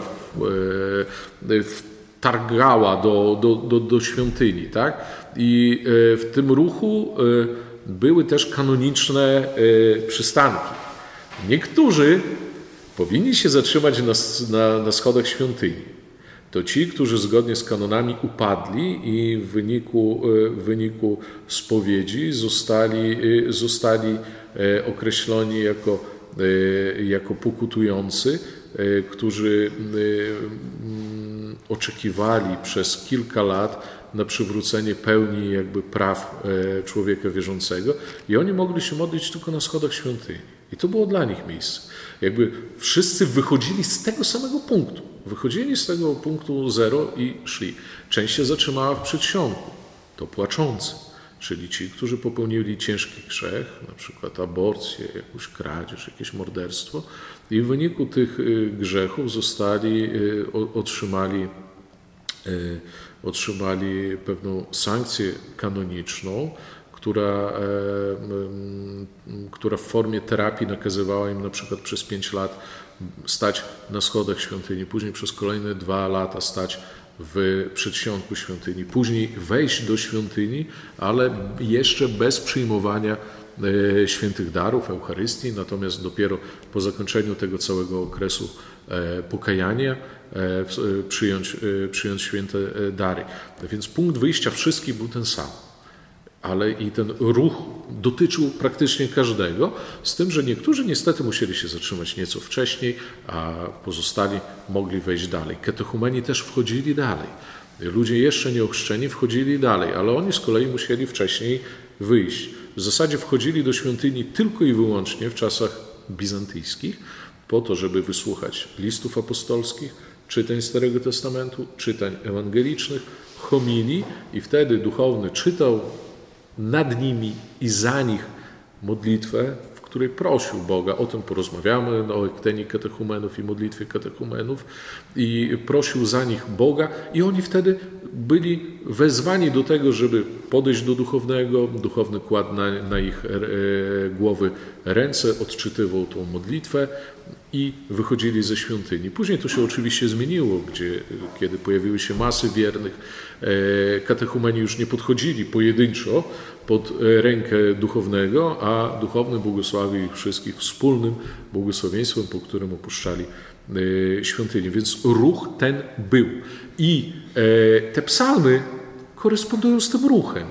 wtargała do świątyni, tak? I w tym ruchu były też kanoniczne przystanki. Niektórzy powinni się zatrzymać na schodach świątyni. To ci, którzy zgodnie z kanonami upadli i w wyniku spowiedzi zostali określoni jako pokutujący, którzy oczekiwali przez kilka lat na przywrócenie pełni praw człowieka wierzącego i oni mogli się modlić tylko na schodach świątyni. I to było dla nich miejsce. Wszyscy wychodzili z tego samego punktu. Wychodzili z tego punktu zero i szli. Część się zatrzymała w przedsionku. To płaczący, czyli ci, którzy popełnili ciężki grzech, na przykład aborcję, jakąś kradzież, jakieś morderstwo i w wyniku tych grzechów otrzymali pewną sankcję kanoniczną, która w formie terapii nakazywała im na przykład przez 5 lat stać na schodach świątyni, później przez kolejne 2 lata stać w przedsionku świątyni, później wejść do świątyni, ale jeszcze bez przyjmowania świętych darów, Eucharystii, natomiast dopiero po zakończeniu tego całego okresu pokajania przyjąć święte dary. Więc punkt wyjścia wszystkich był ten sam. Ale i ten ruch dotyczył praktycznie każdego, z tym, że niektórzy niestety musieli się zatrzymać nieco wcześniej, a pozostali mogli wejść dalej. Katechumeni też wchodzili dalej. Ludzie jeszcze nieochrzczeni wchodzili dalej, ale oni z kolei musieli wcześniej wyjść. W zasadzie wchodzili do świątyni tylko i wyłącznie w czasach bizantyjskich, po to, żeby wysłuchać listów apostolskich, czytań Starego Testamentu, czytań ewangelicznych, homilii i wtedy duchowny czytał nad nimi i za nich modlitwę, w której prosił Boga. O tym porozmawiamy, o ektenie katechumenów i modlitwie katechumenów. I prosił za nich Boga i oni wtedy byli wezwani do tego, żeby podejść do duchownego. Duchowny kładł na ich głowy ręce, odczytywał tą modlitwę i wychodzili ze świątyni. Później to się oczywiście zmieniło, kiedy pojawiły się masy wiernych, katechumeni już nie podchodzili pojedynczo pod rękę duchownego, a duchowny błogosławił ich wszystkich wspólnym błogosławieństwem, po którym opuszczali świątynię. Więc ruch ten był. I te psalmy korespondują z tym ruchem.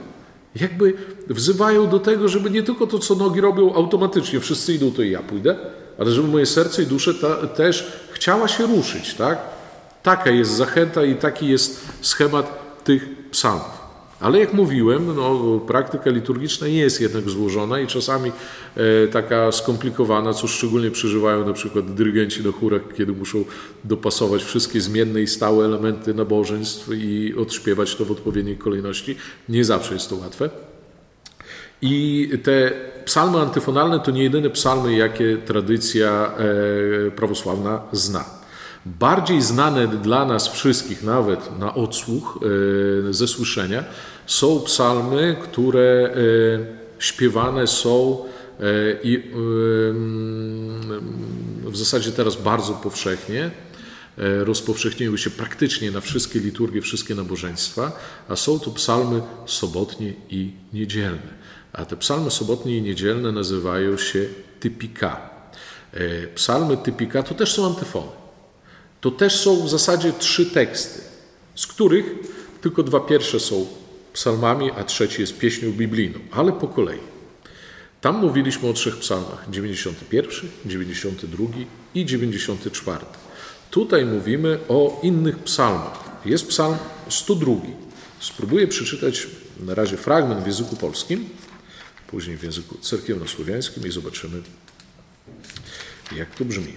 Wzywają do tego, żeby nie tylko to, co nogi robią automatycznie, wszyscy idą, to i ja pójdę, ale żeby moje serce i duszę też chciała się ruszyć, tak? Taka jest zachęta i taki jest schemat tych psalmów. Ale jak mówiłem, praktyka liturgiczna nie jest jednak złożona i czasami taka skomplikowana, co szczególnie przeżywają na przykład dyrygenci na chórach, kiedy muszą dopasować wszystkie zmienne i stałe elementy nabożeństw i odśpiewać to w odpowiedniej kolejności. Nie zawsze jest to łatwe. I te psalmy antyfonalne to nie jedyne psalmy, jakie tradycja prawosławna zna. Bardziej znane dla nas wszystkich, nawet na odsłuch, ze słyszenia, są psalmy, które śpiewane są i w zasadzie teraz bardzo powszechnie, rozpowszechniły się praktycznie na wszystkie liturgie, wszystkie nabożeństwa, a są to psalmy sobotnie i niedzielne. A te psalmy sobotnie i niedzielne nazywają się typika. Psalmy typika to też są antyfony. To też są w zasadzie 3 teksty, z których tylko 2 pierwsze są psalmami, a 3 jest pieśnią biblijną, ale po kolei. Tam mówiliśmy o 3 psalmach, 91, 92 i 94. Tutaj mówimy o innych psalmach. Jest psalm 102. Spróbuję przeczytać na razie fragment w języku polskim, później w języku cerkiewnosłowiańskim i zobaczymy, jak to brzmi.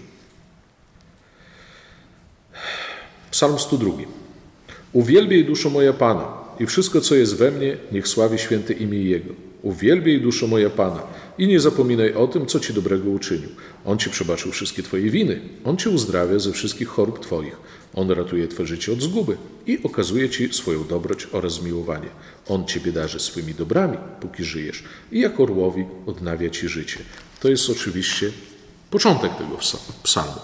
Psalm 102. Uwielbiaj, duszo moja Pana, i wszystko, co jest we mnie, niech sławi święte imię Jego. Uwielbiaj, duszo moja Pana, i nie zapominaj o tym, co Ci dobrego uczynił. On Ci przebaczył wszystkie Twoje winy. On Cię uzdrawia ze wszystkich chorób Twoich. On ratuje Twoje życie od zguby i okazuje Ci swoją dobroć oraz zmiłowanie. On Ciebie darzy swymi dobrami, póki żyjesz, i jak orłowi odnawia Ci życie. To jest oczywiście początek tego psalmu.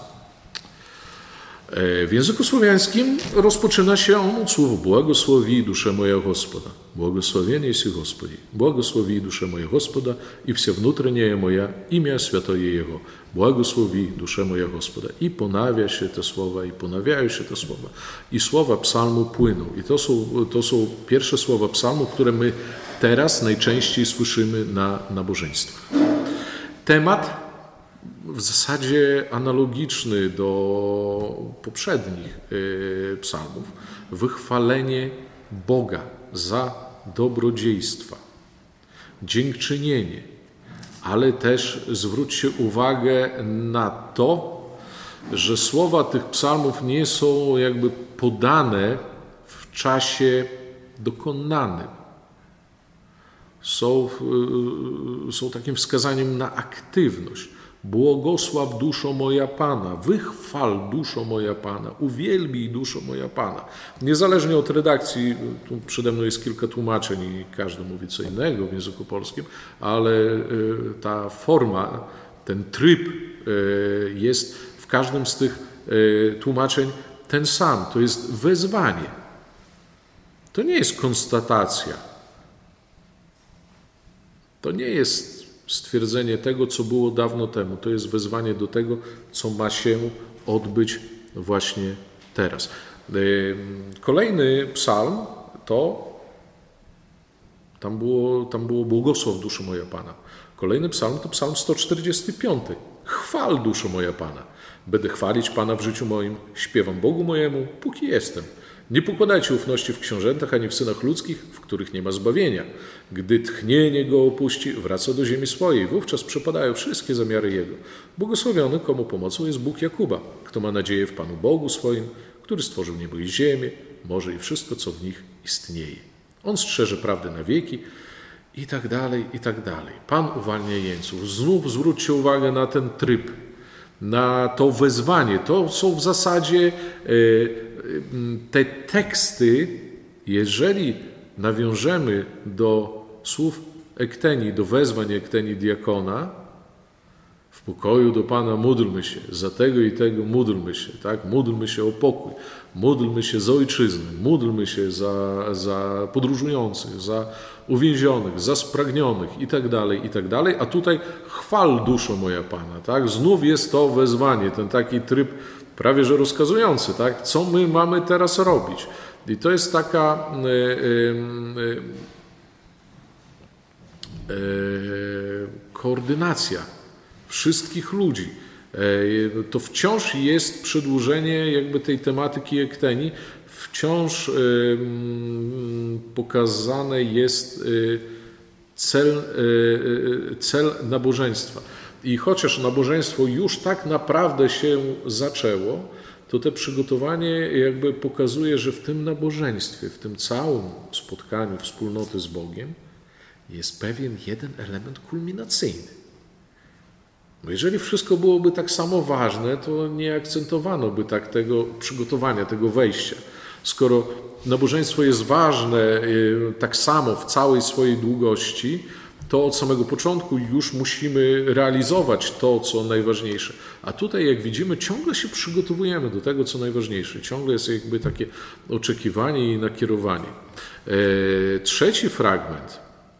W języku słowiańskim rozpoczyna się on od słów błogosławi duszę moja Господа. Błogosławienie jest Господи. Błogosławi duszę moja Господа i wся внутренняя moja imię świętoje Jego. Błogosławi duszę moja Gospoda. I ponawia się te słowa, i ponawiają się te słowa. I słowa psalmu płyną. I to są pierwsze słowa psalmu, które my teraz najczęściej słyszymy na nabożeństwach. Temat w zasadzie analogiczny do poprzednich psalmów. Wychwalenie Boga za dobrodziejstwa, dziękczynienie, ale też zwróćcie uwagę na to, że słowa tych psalmów nie są jakby podane w czasie dokonanym. Są takim wskazaniem na aktywność. Błogosław duszo moja Pana, wychwal duszo moja Pana, uwielbij duszo moja Pana. Niezależnie od redakcji, tu przede mną jest kilka tłumaczeń i każdy mówi co innego w języku polskim, ale ta forma, ten tryb jest w każdym z tych tłumaczeń ten sam. To jest wezwanie. To nie jest konstatacja. To nie jest stwierdzenie tego, co było dawno temu. To jest wezwanie do tego, co ma się odbyć właśnie teraz. Kolejny psalm tam było błogosław duszo moja Pana. Kolejny psalm to psalm 145. Chwal duszo moja Pana. Będę chwalić Pana w życiu moim, śpiewam Bogu mojemu, póki jestem. Nie pokładajcie ufności w książętach, ani w synach ludzkich, w których nie ma zbawienia. Gdy tchnienie go opuści, wraca do ziemi swojej, wówczas przepadają wszystkie zamiary jego. Błogosławiony, komu pomocą jest Bóg Jakuba, kto ma nadzieję w Panu Bogu swoim, który stworzył niebo i ziemię, morze i wszystko, co w nich istnieje. On strzeże prawdy na wieki i tak dalej, i tak dalej. Pan uwalnia jeńców. Znów zwróćcie uwagę na ten tryb, na to wezwanie. To są w zasadzie te teksty, jeżeli nawiążemy do słów Ekteni, do wezwań Ekteni diakona, w pokoju do Pana módlmy się, za tego i tego módlmy się, tak? Módlmy się o pokój, módlmy się za ojczyznę, módlmy się za podróżujących, za uwięzionych, za spragnionych i tak dalej, a tutaj chwal duszo moja Pana, tak? Znów jest to wezwanie, ten taki tryb prawie że rozkazujący, tak? Co my mamy teraz robić? I to jest taka koordynacja wszystkich ludzi. To wciąż jest przedłużenie jakby tej tematyki Ekteni, wciąż pokazane jest cel nabożeństwa. I chociaż nabożeństwo już tak naprawdę się zaczęło, to te przygotowanie jakby pokazuje, że w tym nabożeństwie, w tym całym spotkaniu wspólnoty z Bogiem jest pewien jeden element kulminacyjny. Bo jeżeli wszystko byłoby tak samo ważne, to nie akcentowano by tak tego przygotowania, tego wejścia. Skoro nabożeństwo jest ważne tak samo w całej swojej długości, to od samego początku już musimy realizować to, co najważniejsze. A tutaj, jak widzimy, ciągle się przygotowujemy do tego, co najważniejsze. Ciągle jest jakby takie oczekiwanie i nakierowanie. Trzeci fragment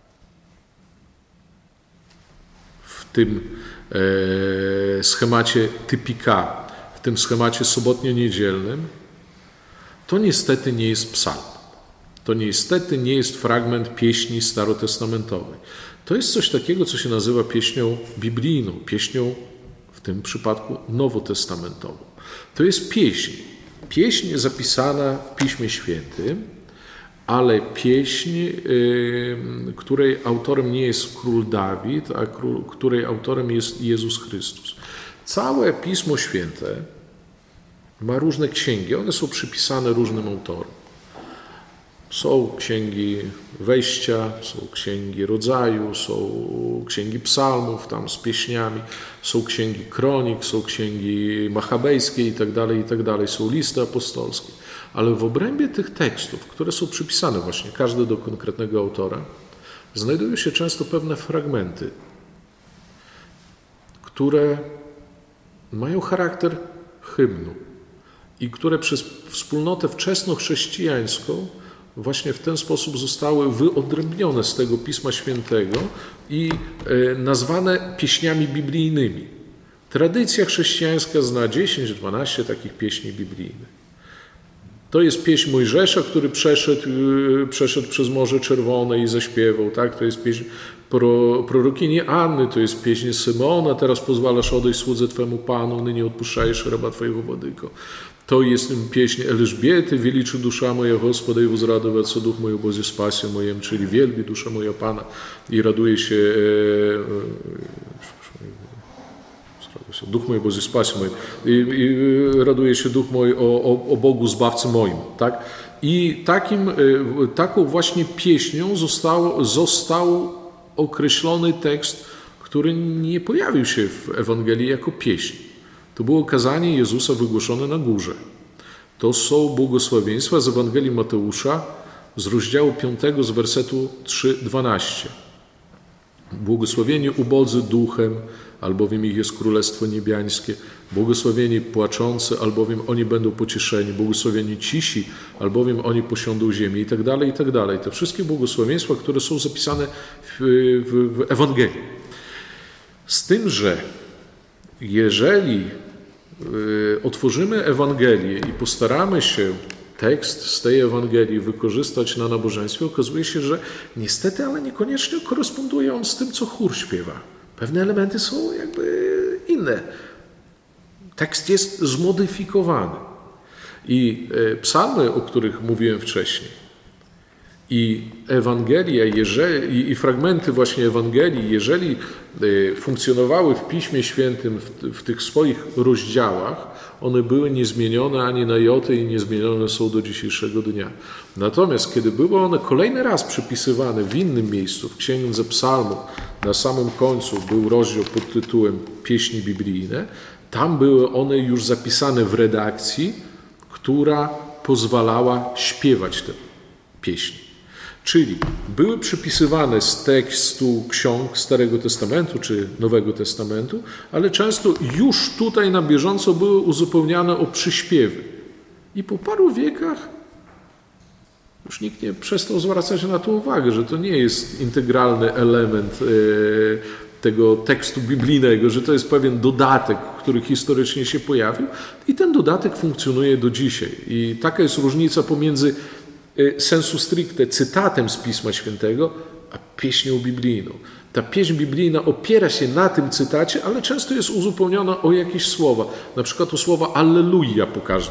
w tym schemacie typika, w tym schemacie sobotnio-niedzielnym, to niestety nie jest psalm. To niestety nie jest fragment pieśni starotestamentowej. To jest coś takiego, co się nazywa pieśnią biblijną, pieśnią w tym przypadku nowotestamentową. To jest pieśń. Pieśń zapisana w Piśmie Świętym, ale pieśń, której autorem nie jest król Dawid, a której autorem jest Jezus Chrystus. Całe Pismo Święte ma różne księgi, one są przypisane różnym autorom. Są księgi Wejścia, są księgi Rodzaju, są księgi psalmów tam z pieśniami, są księgi kronik, są księgi machabejskie itd., są listy apostolskie. Ale w obrębie tych tekstów, które są przypisane właśnie, każdy do konkretnego autora, znajdują się często pewne fragmenty, które mają charakter hymnu i które przez wspólnotę wczesnochrześcijańską właśnie w ten sposób zostały wyodrębnione z tego Pisma Świętego i nazwane pieśniami biblijnymi. Tradycja chrześcijańska zna 10-12 takich pieśni biblijnych. To jest pieśń Mojżesza, który przeszedł przez Morze Czerwone i zaśpiewał. Tak? To jest pieśń prorokini Anny, to jest pieśń Symona, teraz pozwalasz odejść słudze Twemu Panu, nynie odpuszczajesz raba Twojego Władyko. To jest pieśń Elżbiety, wieliczy dusza moja Gospoda i возрадуется duch mój o Bozie Spasie mojem, czyli wielbi dusza moja Pana i raduje się duch mój o Bozie Spasie moim i raduje się duch mój o Bogu Zbawcy moim. Tak? I taką właśnie pieśnią został określony tekst, który nie pojawił się w Ewangelii jako pieśń. To było kazanie Jezusa wygłoszone na górze. To są błogosławieństwa z Ewangelii Mateusza z rozdziału 5 z wersetu 3-12. Błogosławieni ubodzy duchem, albowiem ich jest Królestwo Niebiańskie. Błogosławieni płaczący, albowiem oni będą pocieszeni. Błogosławieni cisi, albowiem oni posiądą ziemię i tak dalej, i tak dalej. Te wszystkie błogosławieństwa, które są zapisane w Ewangelii. Z tym, że jeżeli otworzymy Ewangelię i postaramy się tekst z tej Ewangelii wykorzystać na nabożeństwie, okazuje się, że niestety, ale niekoniecznie koresponduje on z tym, co chór śpiewa. Pewne elementy są jakby inne. Tekst jest zmodyfikowany. I psalmy, o których mówiłem wcześniej, i Ewangelia, i fragmenty właśnie Ewangelii, jeżeli funkcjonowały w Piśmie Świętym w tych swoich rozdziałach, one były niezmienione ani na jotę i niezmienione są do dzisiejszego dnia. Natomiast kiedy były one kolejny raz przypisywane w innym miejscu, w Księdze Psalmów, na samym końcu był rozdział pod tytułem Pieśni biblijne, tam były one już zapisane w redakcji, która pozwalała śpiewać te pieśni. Czyli były przypisywane z tekstu ksiąg Starego Testamentu czy Nowego Testamentu, ale często już tutaj na bieżąco były uzupełniane o przyśpiewy. I po paru wiekach już nikt nie przestał zwracać na to uwagę, że to nie jest integralny element tego tekstu biblijnego, że to jest pewien dodatek, który historycznie się pojawił i ten dodatek funkcjonuje do dzisiaj. I taka jest różnica pomiędzy sensu stricte cytatem z Pisma Świętego, a pieśnią biblijną. Ta pieśń biblijna opiera się na tym cytacie, ale często jest uzupełniona o jakieś słowa. Na przykład o słowa Alleluja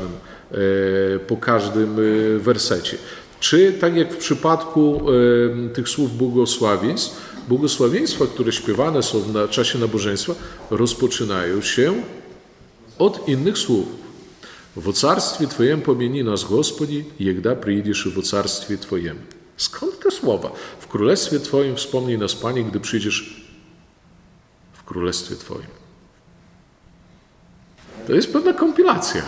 po każdym wersecie. Czy tak jak w przypadku tych słów błogosławieństw, błogosławieństwa, które śpiewane są w czasie nabożeństwa, rozpoczynają się od innych słów. W carstwie Twojem pomieni nas, Gospodzi, jegda przyjdziesz w carstwie Twojem. Skąd te słowa? W Królestwie Twoim wspomnij nas, Panie, gdy przyjdziesz w Królestwie Twoim. To jest pewna kompilacja.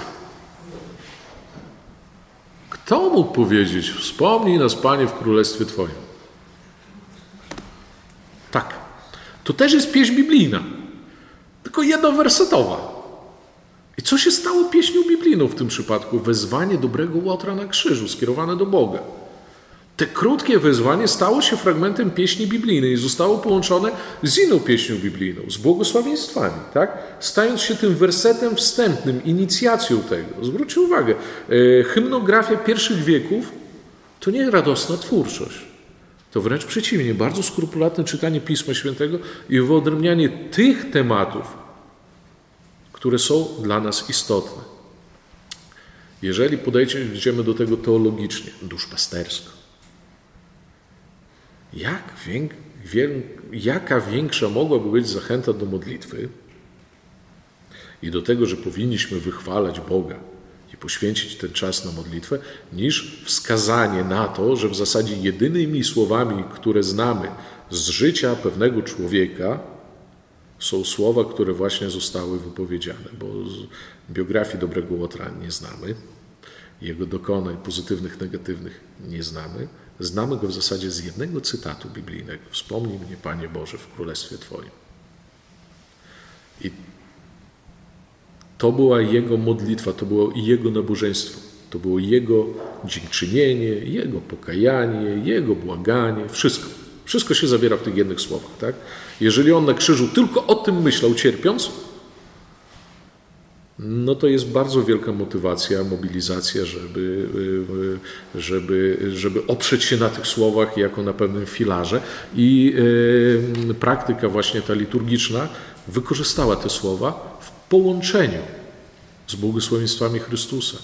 Kto mógł powiedzieć, wspomnij nas, Panie, w Królestwie Twoim? Tak. To też jest pieśń biblijna, tylko jednowersetowa. I co się stało pieśnią biblijną w tym przypadku? Wezwanie dobrego Łotra na krzyżu, skierowane do Boga. Te krótkie wezwanie stało się fragmentem pieśni biblijnej i zostało połączone z inną pieśnią biblijną, z błogosławieństwami, tak? Stając się tym wersetem wstępnym, inicjacją tego. Zwróćcie uwagę, hymnografia pierwszych wieków to nie radosna twórczość. To wręcz przeciwnie, bardzo skrupulatne czytanie Pisma Świętego i wyodrębnianie tych tematów, które są dla nas istotne. Jeżeli podejdziemy do tego teologicznie, duszpastersko, jaka większa mogłaby być zachęta do modlitwy i do tego, że powinniśmy wychwalać Boga i poświęcić ten czas na modlitwę, niż wskazanie na to, że w zasadzie jedynymi słowami, które znamy z życia pewnego człowieka, są słowa, które właśnie zostały wypowiedziane, bo z biografii dobrego Łotra nie znamy, jego dokonań pozytywnych, negatywnych nie znamy. Znamy go w zasadzie z jednego cytatu biblijnego. Wspomnij mnie, Panie Boże, w Królestwie Twoim. I to była jego modlitwa, to było jego nabożeństwo, to było jego dziękczynienie, jego pokajanie, jego błaganie, wszystko. Wszystko się zawiera w tych jednych słowach. Tak? Jeżeli on na krzyżu tylko o tym myślał, cierpiąc, no to jest bardzo wielka motywacja, mobilizacja, żeby oprzeć się na tych słowach jako na pewnym filarze. I praktyka właśnie ta liturgiczna wykorzystała te słowa w połączeniu z błogosławieństwami Chrystusa.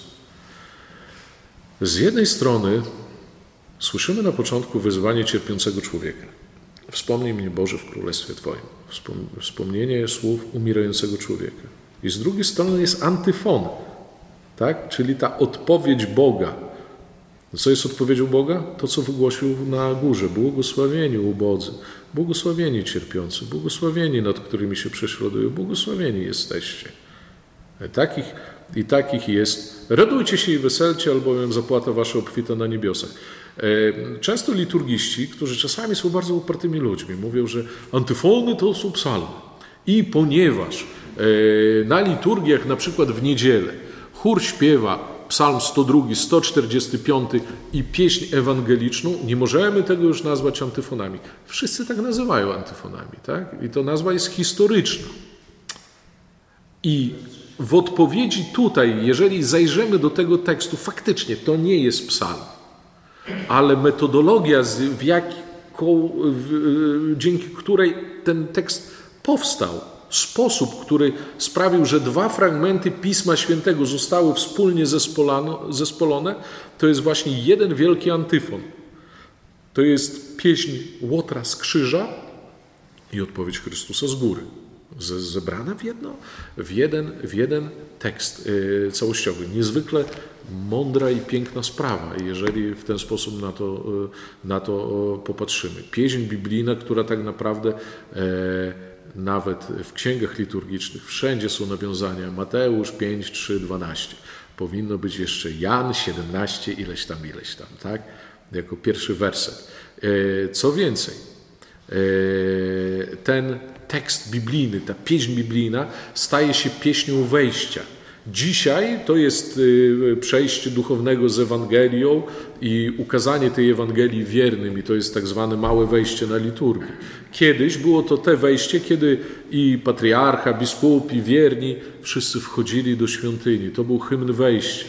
Z jednej strony słyszymy na początku wezwanie cierpiącego człowieka. Wspomnij mnie, Boże, w Królestwie Twoim. Wspomnienie słów umierającego człowieka. I z drugiej strony jest antyfon, tak? Czyli ta odpowiedź Boga. Co jest odpowiedzią Boga? To, co wygłosił na górze. Błogosławieni ubodzy, błogosławieni cierpiący, błogosławieni, nad którymi się prześladują, błogosławieni jesteście. Takich jest. Radujcie się i weselcie, albowiem zapłata wasza obfita na niebiosach. Często liturgiści, którzy czasami są bardzo upartymi ludźmi, mówią, że antyfony to są psalmy. I ponieważ na liturgiach, na przykład w niedzielę, chór śpiewa psalm 102, 145 i pieśń ewangeliczną, nie możemy tego już nazwać antyfonami. Wszyscy tak nazywają antyfonami, tak? I to nazwa jest historyczna. I w odpowiedzi tutaj, jeżeli zajrzymy do tego tekstu, faktycznie to nie jest psalm, ale metodologia, dzięki której ten tekst powstał, sposób, który sprawił, że dwa fragmenty Pisma Świętego zostały wspólnie zespolone, to jest właśnie jeden wielki antyfon. To jest pieśń Łotra z krzyża i odpowiedź Chrystusa z góry. Zebrana w jeden tekst całościowy. Niezwykle mądra i piękna sprawa, jeżeli w ten sposób na to popatrzymy. Pieśń biblijna, która tak naprawdę nawet w księgach liturgicznych wszędzie są nawiązania. Mateusz 5, 3, 12. Powinno być jeszcze Jan 17, ileś tam, tak? Jako pierwszy werset. Co więcej, ten tekst biblijny, ta pieśń biblijna staje się pieśnią wejścia. Dzisiaj to jest przejście duchownego z Ewangelią i ukazanie tej Ewangelii wiernym i to jest tak zwane małe wejście na liturgię. Kiedyś było to te wejście, kiedy i patriarcha, biskup, i wierni wszyscy wchodzili do świątyni. To był hymn wejścia.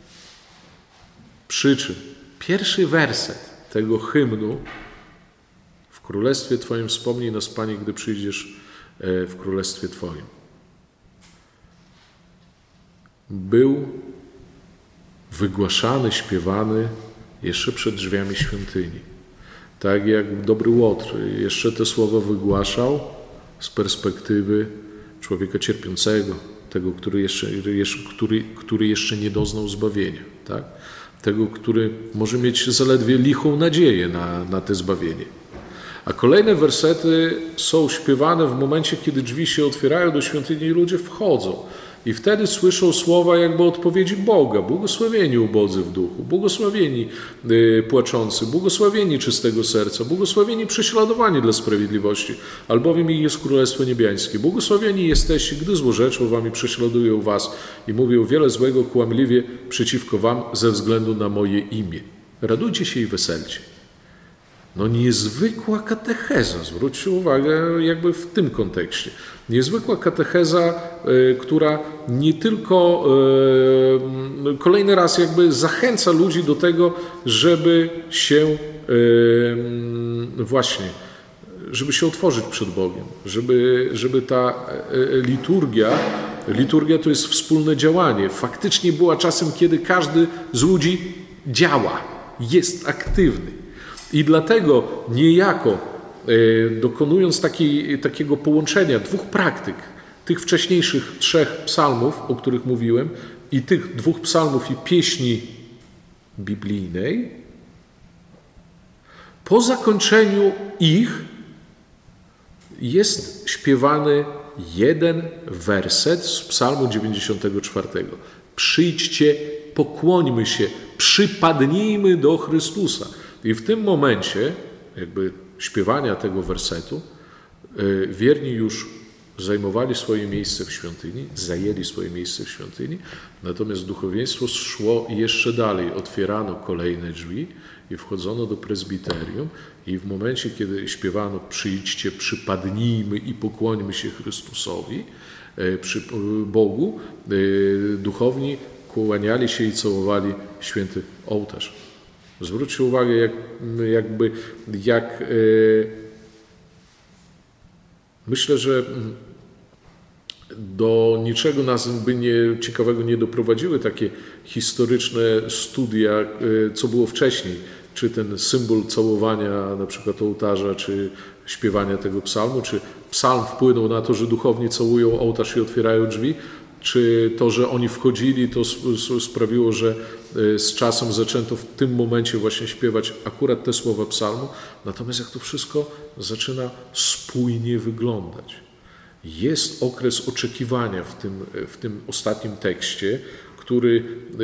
Przy czym pierwszy werset tego hymnu: w Królestwie Twoim wspomnij nas, Panie, gdy przyjdziesz w Królestwie Twoim, był wygłaszany, śpiewany jeszcze przed drzwiami świątyni. Tak jak dobry Łotr jeszcze te słowa wygłaszał z perspektywy człowieka cierpiącego, tego, który jeszcze nie doznał zbawienia. Tak? Tego, który może mieć zaledwie lichą nadzieję na te zbawienie. A kolejne wersety są śpiewane w momencie, kiedy drzwi się otwierają do świątyni i ludzie wchodzą. I wtedy słyszą słowa jakby odpowiedzi Boga. Błogosławieni ubodzy w duchu, błogosławieni płaczący, błogosławieni czystego serca, błogosławieni prześladowani dla sprawiedliwości, albowiem ich jest Królestwo Niebiańskie. Błogosławieni jesteście, gdy złorzeczą wam i prześladują was i mówią wiele złego kłamliwie przeciwko wam ze względu na moje imię. Radujcie się i weselcie. No niezwykła katecheza, zwróćcie uwagę jakby w tym kontekście. Niezwykła katecheza, która nie tylko kolejny raz jakby zachęca ludzi do tego, żeby się żeby się otworzyć przed Bogiem, żeby ta liturgia liturgia to jest wspólne działanie. Faktycznie była czasem, kiedy każdy z ludzi działa, jest aktywny. I dlatego niejako dokonując takiego połączenia dwóch praktyk, tych wcześniejszych 3 psalmów, o których mówiłem, i tych 2 psalmów i pieśni biblijnej, po zakończeniu ich jest śpiewany jeden werset z psalmu 94. Przyjdźcie, pokłońmy się, przypadnijmy do Chrystusa. I w tym momencie jakby śpiewania tego wersetu wierni już zajmowali swoje miejsce w świątyni, zajęli swoje miejsce w świątyni, natomiast duchowieństwo szło jeszcze dalej. Otwierano kolejne drzwi i wchodzono do prezbiterium i w momencie, kiedy śpiewano przyjdźcie, przypadnijmy i pokłońmy się Chrystusowi, przy Bogu, duchowni kłaniali się i całowali święty ołtarz. Zwróćcie uwagę, jak myślę, że do niczego nas by ciekawego nie doprowadziły takie historyczne studia, co było wcześniej. Czy ten symbol całowania na przykład ołtarza, czy śpiewania tego psalmu, czy psalm wpłynął na to, że duchowni całują ołtarz i otwierają drzwi, czy to, że oni wchodzili, to sprawiło, że z czasem zaczęto w tym momencie właśnie śpiewać akurat te słowa psalmu. Natomiast jak to wszystko zaczyna spójnie wyglądać. Jest okres oczekiwania w tym ostatnim tekście, który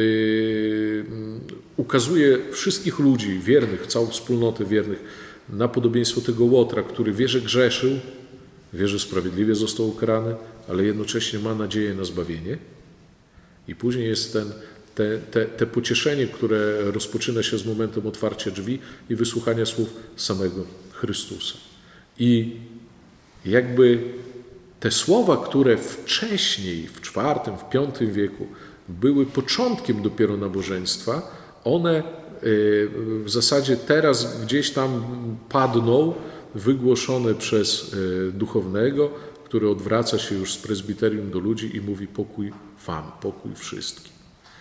ukazuje wszystkich ludzi wiernych, całą wspólnotę wiernych na podobieństwo tego Łotra, który wie, że grzeszył, wie, że sprawiedliwie został ukarany, ale jednocześnie ma nadzieję na zbawienie. I później jest te pocieszenie, które rozpoczyna się z momentem otwarcia drzwi i wysłuchania słów samego Chrystusa. I jakby te słowa, które wcześniej, w IV, w V wieku były początkiem dopiero nabożeństwa, one w zasadzie teraz gdzieś tam padną, wygłoszone przez duchownego, który odwraca się już z prezbiterium do ludzi i mówi pokój wam, pokój wszystkim.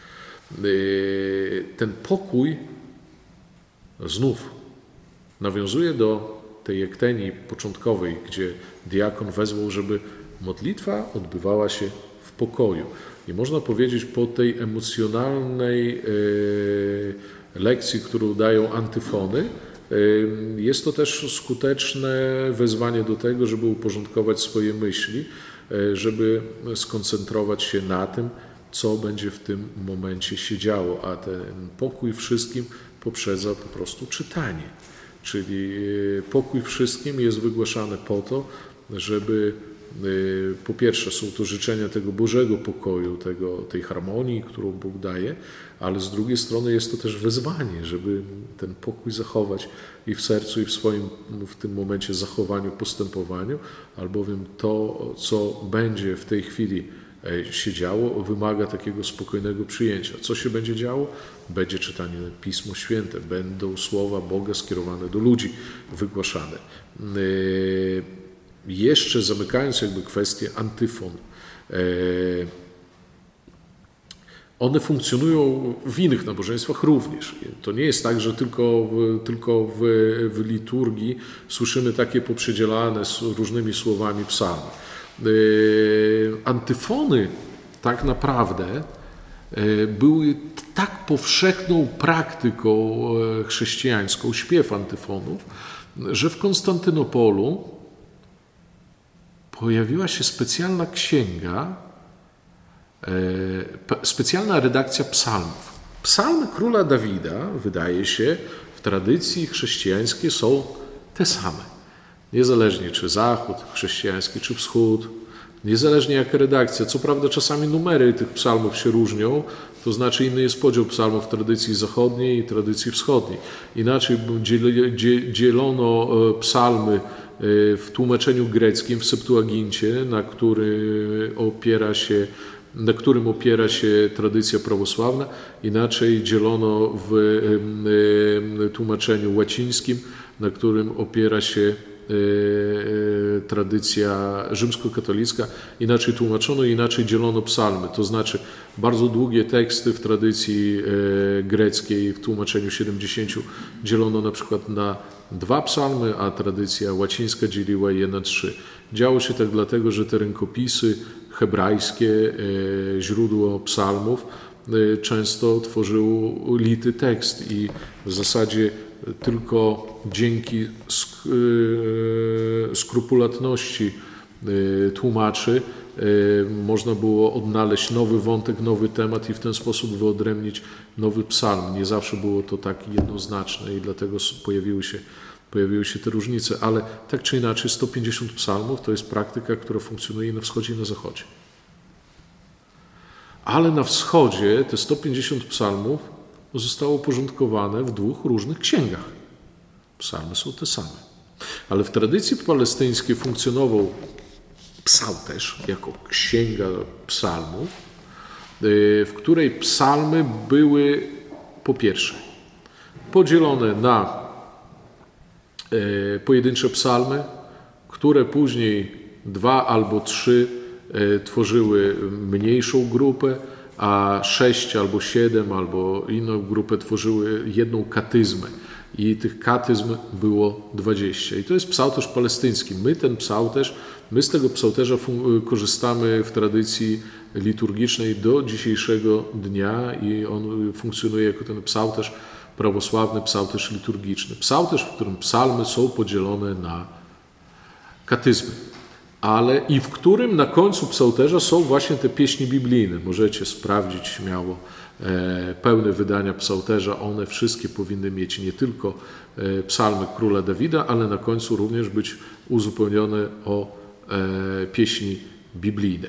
Ten pokój znów nawiązuje do tej ektenii początkowej, gdzie diakon wezwał, żeby modlitwa odbywała się w pokoju. I można powiedzieć, po tej emocjonalnej lekcji, którą dają antyfony, jest to też skuteczne wezwanie do tego, żeby uporządkować swoje myśli, żeby skoncentrować się na tym, co będzie w tym momencie się działo, a ten pokój wszystkim poprzedza po prostu czytanie. Czyli pokój wszystkim jest wygłaszany po to, żeby po pierwsze są to życzenia tego Bożego pokoju, tej harmonii, którą Bóg daje, ale z drugiej strony jest to też wezwanie, żeby ten pokój zachować i w sercu, i w swoim w tym momencie zachowaniu, postępowaniu, albowiem to, co będzie w tej chwili się działo, wymaga takiego spokojnego przyjęcia. Co się będzie działo? Będzie czytanie Pismo Święte, będą słowa Boga skierowane do ludzi, wygłaszane. Jeszcze zamykając jakby kwestię antyfon, one funkcjonują w innych nabożeństwach również. To nie jest tak, że tylko w liturgii słyszymy takie poprzedzielane z różnymi słowami psalmy. Antyfony tak naprawdę były tak powszechną praktyką chrześcijańską, śpiew antyfonów, że w Konstantynopolu pojawiła się specjalna księga, specjalna redakcja psalmów. Psalmy króla Dawida, wydaje się, w tradycji chrześcijańskiej są te same. Niezależnie czy zachód chrześcijański, czy wschód, niezależnie jaka redakcja. Co prawda czasami numery tych psalmów się różnią, to znaczy inny jest podział psalmów w tradycji zachodniej i tradycji wschodniej. Inaczej dzielono psalmy w tłumaczeniu greckim, w Septuagincie, na którym opiera się tradycja prawosławna. Inaczej dzielono w tłumaczeniu łacińskim, na którym opiera się tradycja rzymskokatolicka, inaczej tłumaczono, inaczej dzielono psalmy. To znaczy bardzo długie teksty w tradycji greckiej w tłumaczeniu 70 dzielono na przykład na 2 psalmy, a tradycja łacińska dzieliła je na 3. Działo się tak dlatego, że te rękopisy hebrajskie, źródło psalmów, często tworzyło lity tekst i w zasadzie tylko dzięki skrupulatności tłumaczy można było odnaleźć nowy wątek, nowy temat i w ten sposób wyodrębnić nowy psalm. Nie zawsze było to tak jednoznaczne i dlatego pojawiły się te różnice, ale tak czy inaczej 150 psalmów to jest praktyka, która funkcjonuje na wschodzie i na zachodzie. Ale na wschodzie te 150 psalmów zostało uporządkowane w 2 różnych księgach. Psalmy są te same. Ale w tradycji palestyńskiej funkcjonował psalterz jako księga psalmów, w której psalmy były po pierwsze podzielone na pojedyncze psalmy, które później 2 albo 3 tworzyły mniejszą grupę, a 6 albo 7 albo inną grupę tworzyły jedną katyzmę. I tych katyzm było 20. I to jest psalterz palestyński. My z tego psalterza korzystamy w tradycji liturgicznej do dzisiejszego dnia i on funkcjonuje jako ten psalterz prawosławny, psalterz liturgiczny. Psalterz, w którym psalmy są podzielone na katyzmy. Ale i w którym na końcu psalterza są właśnie te pieśni biblijne. Możecie sprawdzić śmiało pełne wydania psalterza. One wszystkie powinny mieć nie tylko psalmy króla Dawida, ale na końcu również być uzupełnione o pieśni biblijne.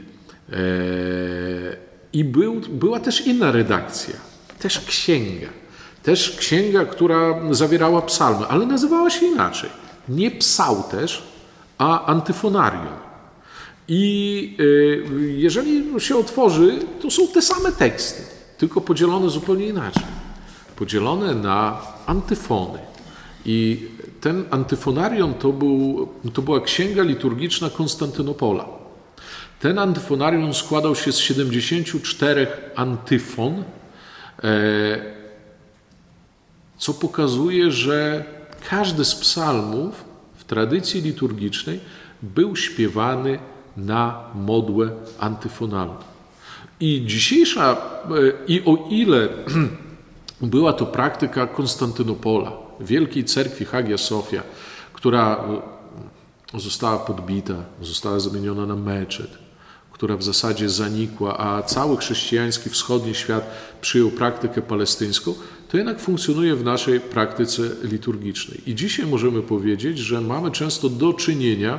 I była też inna redakcja, też księga, która zawierała psalmy, ale nazywała się inaczej. Nie psalterz, a antyfonarium. I jeżeli się otworzy, to są te same teksty, tylko podzielone zupełnie inaczej. Podzielone na antyfony. I ten antyfonarium to była księga liturgiczna Konstantynopola. Ten antyfonarium składał się z 74 antyfon, co pokazuje, że każdy z psalmów w tradycji liturgicznej był śpiewany na modłę antyfonalną. I o ile była to praktyka Konstantynopola, wielkiej cerkwi Hagia Sofia, która została podbita, została zamieniona na meczet, która w zasadzie zanikła, a cały chrześcijański wschodni świat przyjął praktykę palestyńską, to jednak funkcjonuje w naszej praktyce liturgicznej. I dzisiaj możemy powiedzieć, że mamy często do czynienia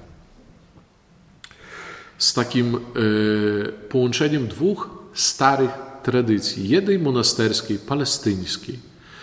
z takim połączeniem 2 starych tradycji. Jednej monasterskiej, palestyńskiej,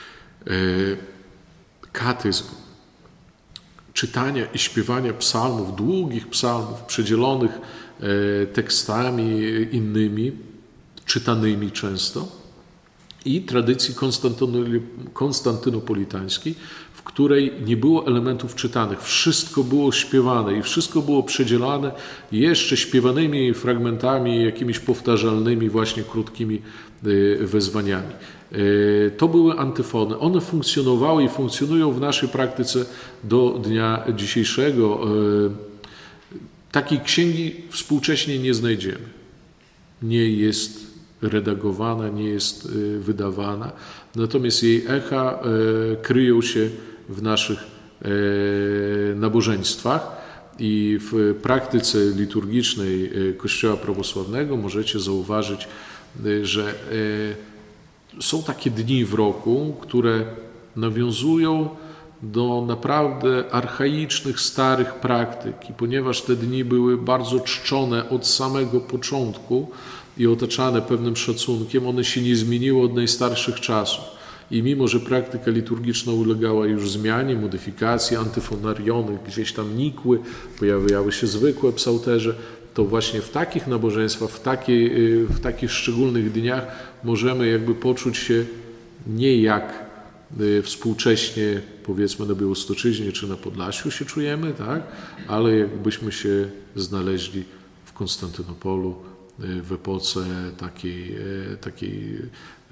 katyzm, czytania i śpiewania psalmów, długich psalmów, przedzielonych tekstami innymi, czytanymi często, i tradycji konstantynopolitańskiej, w której nie było elementów czytanych. Wszystko było śpiewane i wszystko było przedzielane jeszcze śpiewanymi fragmentami, jakimiś powtarzalnymi, właśnie krótkimi wezwaniami. To były antyfony. One funkcjonowały i funkcjonują w naszej praktyce do dnia dzisiejszego. Takiej księgi współcześnie nie znajdziemy. Nie jest redagowana, nie jest wydawana. Natomiast jej echa kryją się w naszych nabożeństwach i w praktyce liturgicznej Kościoła prawosławnego możecie zauważyć, że są takie dni w roku, które nawiązują do naprawdę archaicznych, starych praktyk. I ponieważ te dni były bardzo czczone od samego początku i otaczane pewnym szacunkiem, one się nie zmieniły od najstarszych czasów. I mimo, że praktyka liturgiczna ulegała już zmianie, modyfikacji, antyfonariony gdzieś tam nikły, pojawiały się zwykłe psalterze, to właśnie w takich nabożeństwach, w takich szczególnych dniach możemy jakby poczuć się nie jak współcześnie, powiedzmy, na Białostoczyźnie czy na Podlasiu się czujemy, tak? Ale jakbyśmy się znaleźli w Konstantynopolu w epoce takiej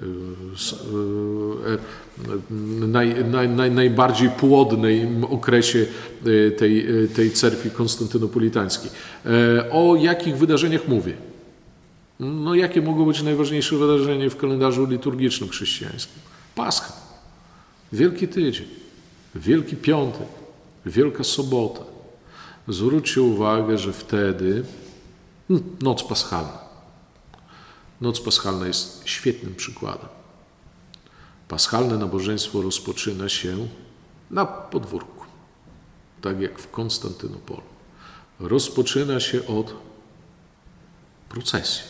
najbardziej płodnej okresie tej cerkwi konstantynopolitańskiej. O jakich wydarzeniach mówię? No jakie mogą być najważniejsze wydarzenie w kalendarzu liturgicznym chrześcijańskim? Pascha, Wielki Tydzień, Wielki Piątek, Wielka Sobota. Zwróćcie uwagę, że wtedy Noc Paschalna. Noc Paschalna jest świetnym przykładem. Paschalne nabożeństwo rozpoczyna się na podwórku, tak jak w Konstantynopolu. Rozpoczyna się od procesji.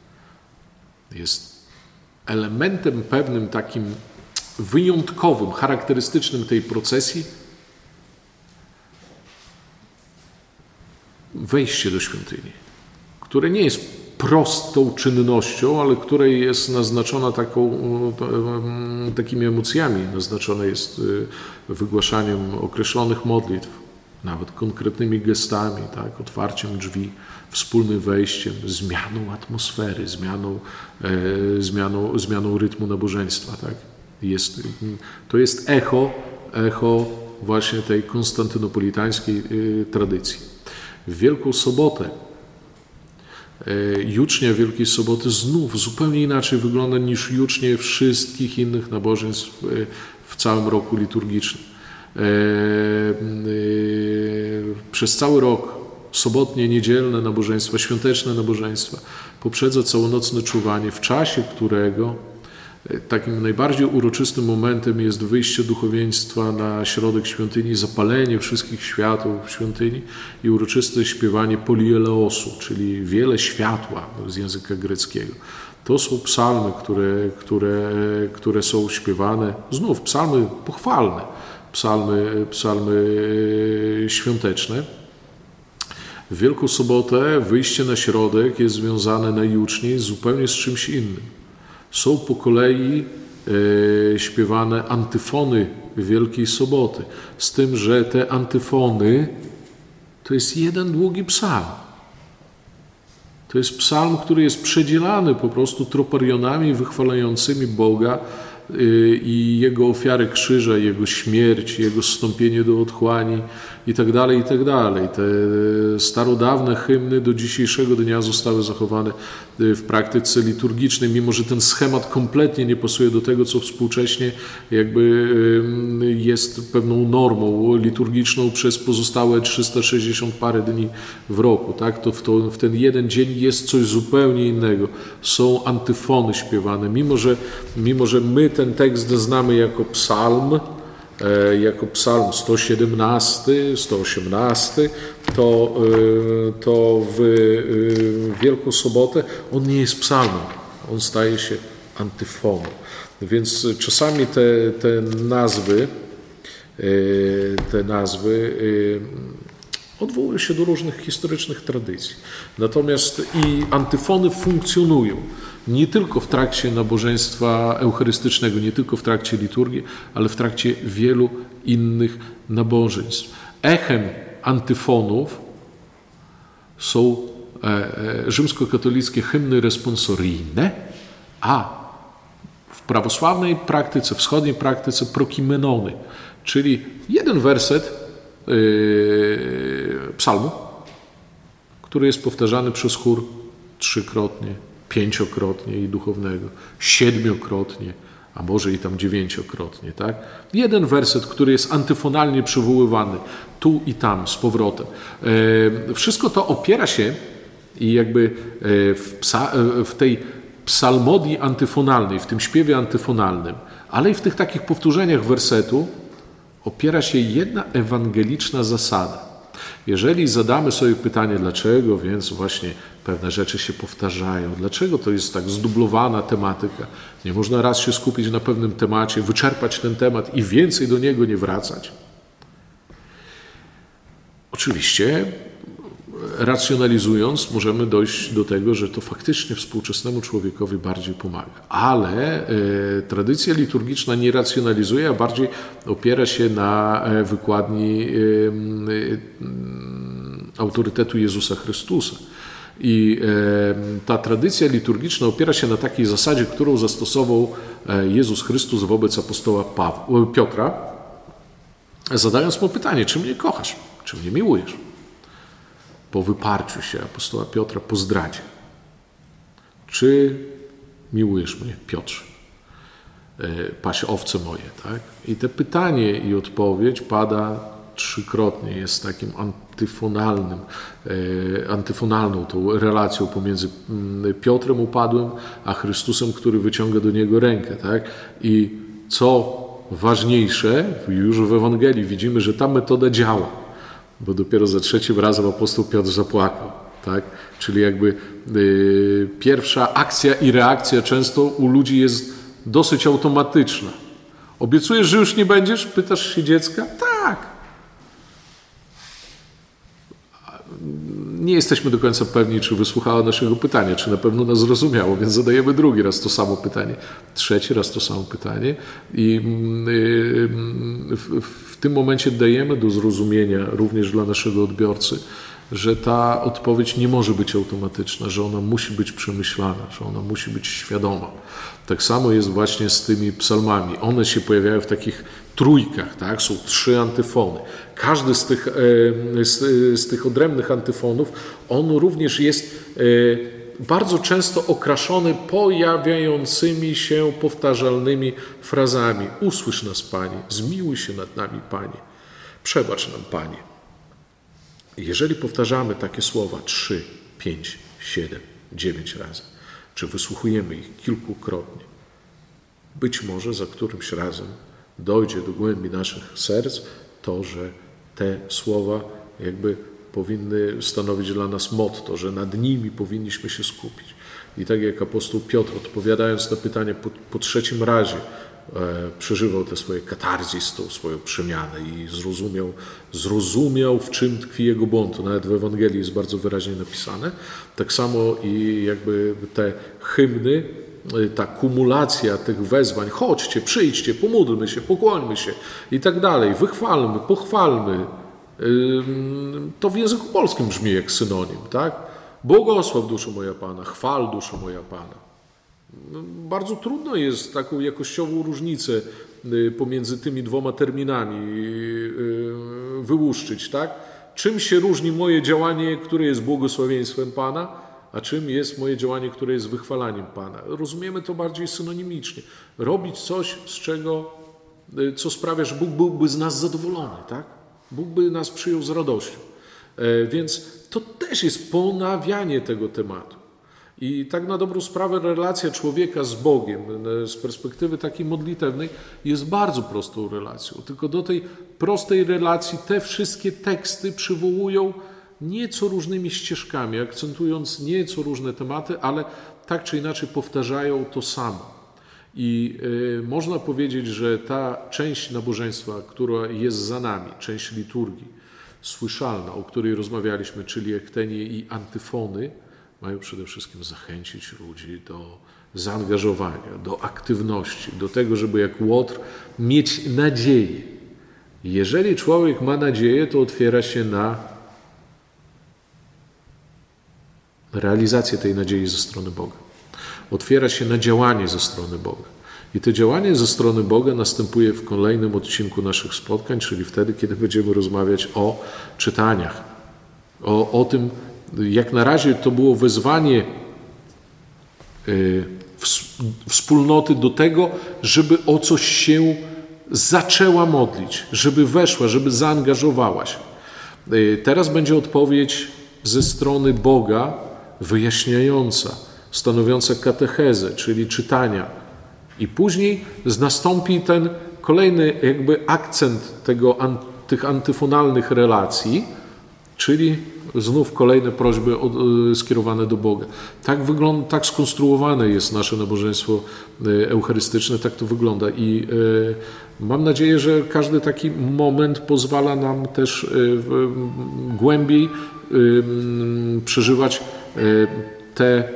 Jest elementem pewnym takim wyjątkowym, charakterystycznym tej procesji wejście do świątyni, które nie jest prostą czynnością, ale której jest naznaczona takimi emocjami, naznaczone jest wygłaszaniem określonych modlitw, nawet konkretnymi gestami, tak, otwarciem drzwi, wspólnym wejściem, zmianą atmosfery, zmianą rytmu nabożeństwa. Tak. To jest echo właśnie tej konstantynopolitańskiej tradycji. W Wielką Sobotę jucznia Wielkiej Soboty znów zupełnie inaczej wygląda niż jucznie wszystkich innych nabożeństw w całym roku liturgicznym. Przez cały rok sobotnie, niedzielne nabożeństwa, świąteczne nabożeństwa poprzedza całonocne czuwanie, w czasie którego takim najbardziej uroczystym momentem jest wyjście duchowieństwa na środek świątyni, zapalenie wszystkich świateł w świątyni i uroczyste śpiewanie polieleosu, czyli wiele światła z języka greckiego. To są psalmy, które są śpiewane, znów psalmy pochwalne, psalmy świąteczne. W Wielką Sobotę wyjście na środek jest związane najjuczniej zupełnie z czymś innym. Są po kolei śpiewane antyfony Wielkiej Soboty, z tym, że te antyfony to jest jeden długi psalm. To jest psalm, który jest przedzielany po prostu troparionami wychwalającymi Boga i Jego ofiarę krzyża, Jego śmierć, Jego zstąpienie do otchłani itd., itd. Te starodawne hymny do dzisiejszego dnia zostały zachowane w praktyce liturgicznej, mimo że ten schemat kompletnie nie pasuje do tego, co współcześnie jakby jest pewną normą liturgiczną przez pozostałe 360 parę dni w roku. Tak? To w ten jeden dzień jest coś zupełnie innego. Są antyfony śpiewane, mimo że my ten tekst znamy jako psalm 117, 118, to w Wielką Sobotę on nie jest psalmem, on staje się antyfoną. Więc czasami te nazwy odwołują się do różnych historycznych tradycji. Natomiast i antyfony funkcjonują nie tylko w trakcie nabożeństwa eucharystycznego, nie tylko w trakcie liturgii, ale w trakcie wielu innych nabożeństw. Echem antyfonów są rzymskokatolickie hymny responsoryjne, a w prawosławnej praktyce, wschodniej praktyce prokimenony, czyli jeden werset psalmu, który jest powtarzany przez chór 3-krotnie, 5-krotnie i duchownego, 7-krotnie, a może i tam 9-krotnie. Tak? Jeden werset, który jest antyfonalnie przywoływany tu i tam z powrotem. Wszystko to opiera się i jakby w tej psalmodii antyfonalnej, w tym śpiewie antyfonalnym, ale i w tych takich powtórzeniach wersetu opiera się jedna ewangeliczna zasada. Jeżeli zadamy sobie pytanie, dlaczego więc właśnie pewne rzeczy się powtarzają, dlaczego to jest tak zdublowana tematyka, nie można raz się skupić na pewnym temacie, wyczerpać ten temat i więcej do niego nie wracać. Oczywiście racjonalizując, możemy dojść do tego, że to faktycznie współczesnemu człowiekowi bardziej pomaga. Ale tradycja liturgiczna nie racjonalizuje, a bardziej opiera się na wykładni autorytetu Jezusa Chrystusa. I ta tradycja liturgiczna opiera się na takiej zasadzie, którą zastosował Jezus Chrystus wobec apostoła Piotra, zadając mu pytanie, czy mnie kochasz, czy mnie miłujesz? Po wyparciu się apostoła Piotra po zdradzie. Czy miłujesz mnie, Piotrze? Paś owce moje, tak? I te pytanie i odpowiedź pada trzykrotnie, jest takim antyfonalną tą relacją pomiędzy Piotrem upadłym, a Chrystusem, który wyciąga do niego rękę, tak? I co ważniejsze, już w Ewangelii widzimy, że ta metoda działa, bo dopiero za trzecim razem apostoł Piotr zapłakał, tak? Czyli jakby pierwsza akcja i reakcja często u ludzi jest dosyć automatyczna. Obiecujesz, że już nie będziesz? Pytasz się dziecka? Tak. Nie jesteśmy do końca pewni, czy wysłuchała naszego pytania, czy na pewno nas zrozumiało, więc zadajemy drugi raz to samo pytanie, trzeci raz to samo pytanie i w tym momencie dajemy do zrozumienia również dla naszego odbiorcy, że ta odpowiedź nie może być automatyczna, że ona musi być przemyślana, że ona musi być świadoma. Tak samo jest właśnie z tymi psalmami. One się pojawiają w takich trójkach, tak? Są 3 antyfony. Każdy z tych odrębnych antyfonów, on również jest bardzo często okraszony pojawiającymi się powtarzalnymi frazami. Usłysz nas, Panie, zmiłuj się nad nami, Panie, przebacz nam, Panie. Jeżeli powtarzamy takie słowa 3, 5, 7, 9 razy, czy wysłuchujemy ich kilkukrotnie, być może za którymś razem dojdzie do głębi naszych serc to, że te słowa jakby powinny stanowić dla nas motto, że nad nimi powinniśmy się skupić. I tak jak apostoł Piotr, odpowiadając na pytanie po trzecim razie, przeżywał te swoje katarzis, tą swoją przemianę i zrozumiał, w czym tkwi jego błąd. To nawet w Ewangelii jest bardzo wyraźnie napisane. Tak samo i jakby te hymny, ta kumulacja tych wezwań, chodźcie, przyjdźcie, pomódlmy się, pokłońmy się i tak dalej, wychwalmy, pochwalmy. To w języku polskim brzmi jak synonim, tak? Błogosław duszo moja Pana, chwal duszo moja Pana. Bardzo trudno jest taką jakościową różnicę pomiędzy tymi dwoma terminami wyłuszczyć, tak? Czym się różni moje działanie, które jest błogosławieństwem Pana, a czym jest moje działanie, które jest wychwalaniem Pana? Rozumiemy to bardziej synonimicznie. Robić coś, co sprawia, że Bóg byłby z nas zadowolony, tak? Bóg by nas przyjął z radością. Więc to też jest ponawianie tego tematu. I tak na dobrą sprawę relacja człowieka z Bogiem z perspektywy takiej modlitewnej jest bardzo prostą relacją. Tylko do tej prostej relacji te wszystkie teksty przywołują nieco różnymi ścieżkami, akcentując nieco różne tematy, ale tak czy inaczej powtarzają to samo. I można powiedzieć, że ta część nabożeństwa, która jest za nami, część liturgii słyszalna, o której rozmawialiśmy, czyli ektenie i antyfony, mają przede wszystkim zachęcić ludzi do zaangażowania, do aktywności, do tego, żeby jak Łotr mieć nadzieję. Jeżeli człowiek ma nadzieję, to otwiera się na realizację tej nadziei ze strony Boga. Otwiera się na działanie ze strony Boga. I to działanie ze strony Boga następuje w kolejnym odcinku naszych spotkań, czyli wtedy, kiedy będziemy rozmawiać o czytaniach, o tym, jak na razie to było wezwanie wspólnoty do tego, żeby o coś się zaczęła modlić, żeby weszła, żeby zaangażowała się. Teraz będzie odpowiedź ze strony Boga wyjaśniająca, stanowiąca katechezę, czyli czytania. I później nastąpi ten kolejny jakby akcent tych antyfonalnych relacji, czyli znów kolejne prośby skierowane do Boga. Tak skonstruowane jest nasze nabożeństwo eucharystyczne, tak to wygląda. I mam nadzieję, że każdy taki moment pozwala nam też głębiej przeżywać te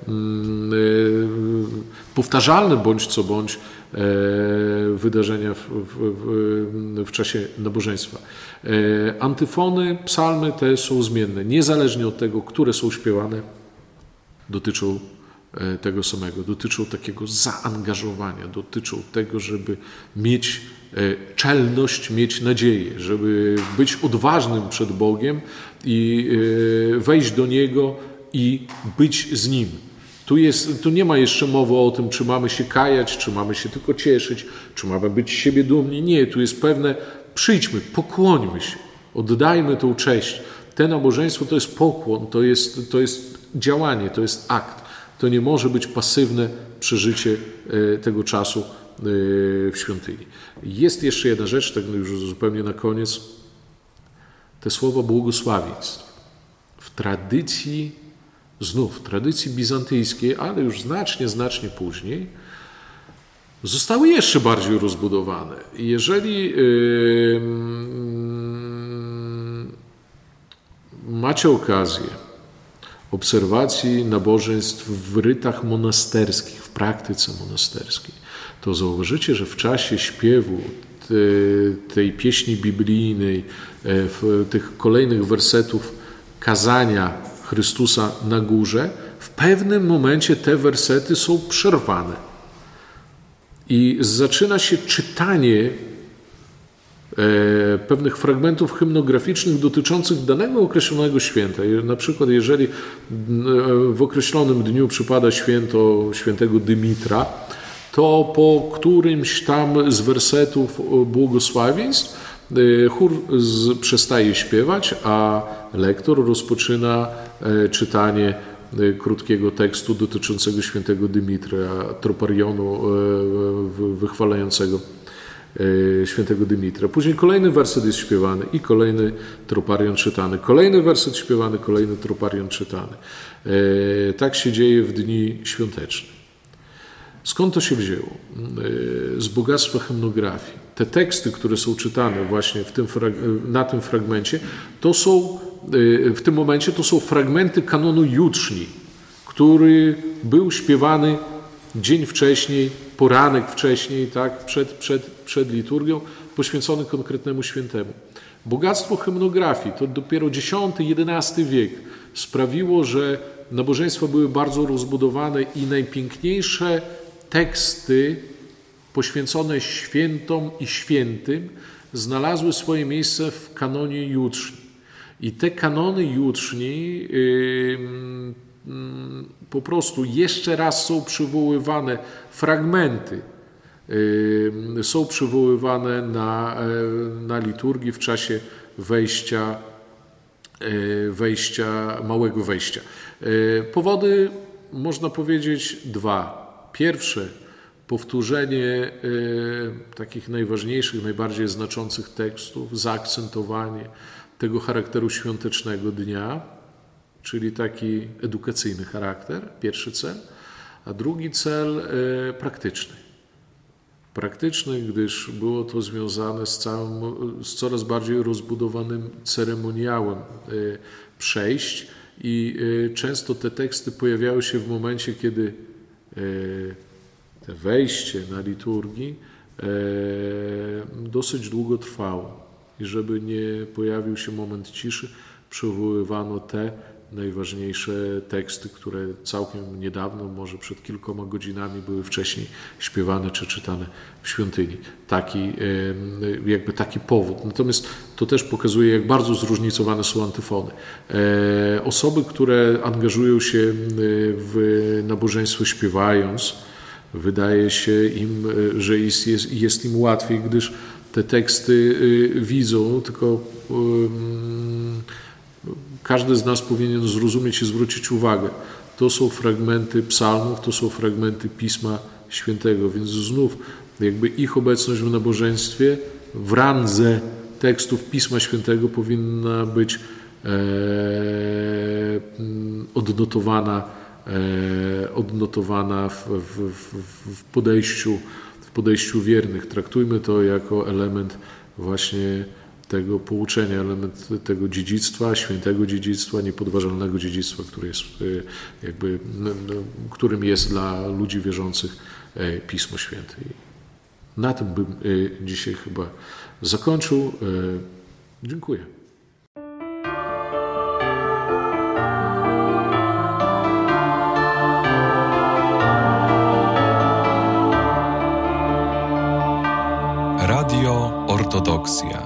powtarzalne bądź co bądź wydarzenia w czasie nabożeństwa. Antyfony, psalmy te są zmienne. Niezależnie od tego, które są śpiewane, dotyczą tego samego. Dotyczą takiego zaangażowania, dotyczą tego, żeby mieć czelność, mieć nadzieję, żeby być odważnym przed Bogiem i wejść do Niego i być z Nim. Tu nie ma jeszcze mowy o tym, czy mamy się kajać, czy mamy się tylko cieszyć, czy mamy być z siebie dumni. Nie, tu jest pewne, przyjdźmy, pokłońmy się, oddajmy tą cześć. Te nabożeństwo to jest pokłon, to jest działanie, to jest akt. To nie może być pasywne przeżycie tego czasu w świątyni. Jest jeszcze jedna rzecz, tak już zupełnie na koniec. Te słowa błogosławieństw. W tradycji bizantyjskiej, ale już znacznie później, zostały jeszcze bardziej rozbudowane. Jeżeli macie okazję obserwacji nabożeństw w rytach monasterskich, w praktyce monasterskiej, to zauważycie, że w czasie śpiewu tej pieśni biblijnej, tych kolejnych wersetów kazania Chrystusa na górze, w pewnym momencie te wersety są przerwane. I zaczyna się czytanie pewnych fragmentów hymnograficznych dotyczących danego określonego święta. Na przykład jeżeli w określonym dniu przypada święto świętego Dymitra, to po którymś tam z wersetów błogosławieństw chór przestaje śpiewać, a lektor rozpoczyna czytanie krótkiego tekstu dotyczącego świętego Dymitra, troparionu wychwalającego świętego Dymitra. Później kolejny werset jest śpiewany i kolejny troparion czytany. Kolejny werset śpiewany, kolejny troparion czytany. Tak się dzieje w dni świąteczne. Skąd to się wzięło? Z bogactwa hymnografii. Te teksty, które są czytane właśnie na tym fragmencie, w tym momencie to są fragmenty kanonu jutrzni, który był śpiewany dzień wcześniej, poranek wcześniej, tak, przed liturgią, poświęcony konkretnemu świętemu. Bogactwo hymnografii, to dopiero X-XI wiek sprawiło, że nabożeństwa były bardzo rozbudowane i najpiękniejsze teksty poświęcone świętom i świętym znalazły swoje miejsce w kanonie jutrzni. I te kanony jutrzni po prostu jeszcze raz są przywoływane, fragmenty są przywoływane na liturgii w czasie małego wejścia. Powody można powiedzieć dwa. Pierwsze, powtórzenie takich najważniejszych, najbardziej znaczących tekstów, zaakcentowanie tego charakteru świątecznego dnia, czyli taki edukacyjny charakter, pierwszy cel, a drugi cel praktyczny. Praktyczny, gdyż było to związane z coraz bardziej rozbudowanym ceremoniałem przejść i często te teksty pojawiały się w momencie, kiedy te wejście na liturgii dosyć długo trwało. I żeby nie pojawił się moment ciszy, przywoływano te najważniejsze teksty, które całkiem niedawno, może przed kilkoma godzinami były wcześniej śpiewane czy czytane w świątyni. Taki powód. Natomiast to też pokazuje, jak bardzo zróżnicowane są antyfony. Osoby, które angażują się w nabożeństwo śpiewając, wydaje się im, że jest im łatwiej, gdyż te teksty widzą, tylko każdy z nas powinien zrozumieć i zwrócić uwagę. To są fragmenty psalmów, to są fragmenty Pisma Świętego, więc znów jakby ich obecność w nabożeństwie w randze tekstów Pisma Świętego powinna być odnotowana w podejściu wiernych. Traktujmy to jako element właśnie tego pouczenia, element tego dziedzictwa, świętego dziedzictwa, niepodważalnego dziedzictwa, które jest jakby, którym jest dla ludzi wierzących Pismo Święte. I na tym bym dzisiaj chyba zakończył. Dziękuję. Radio Ortodoksja.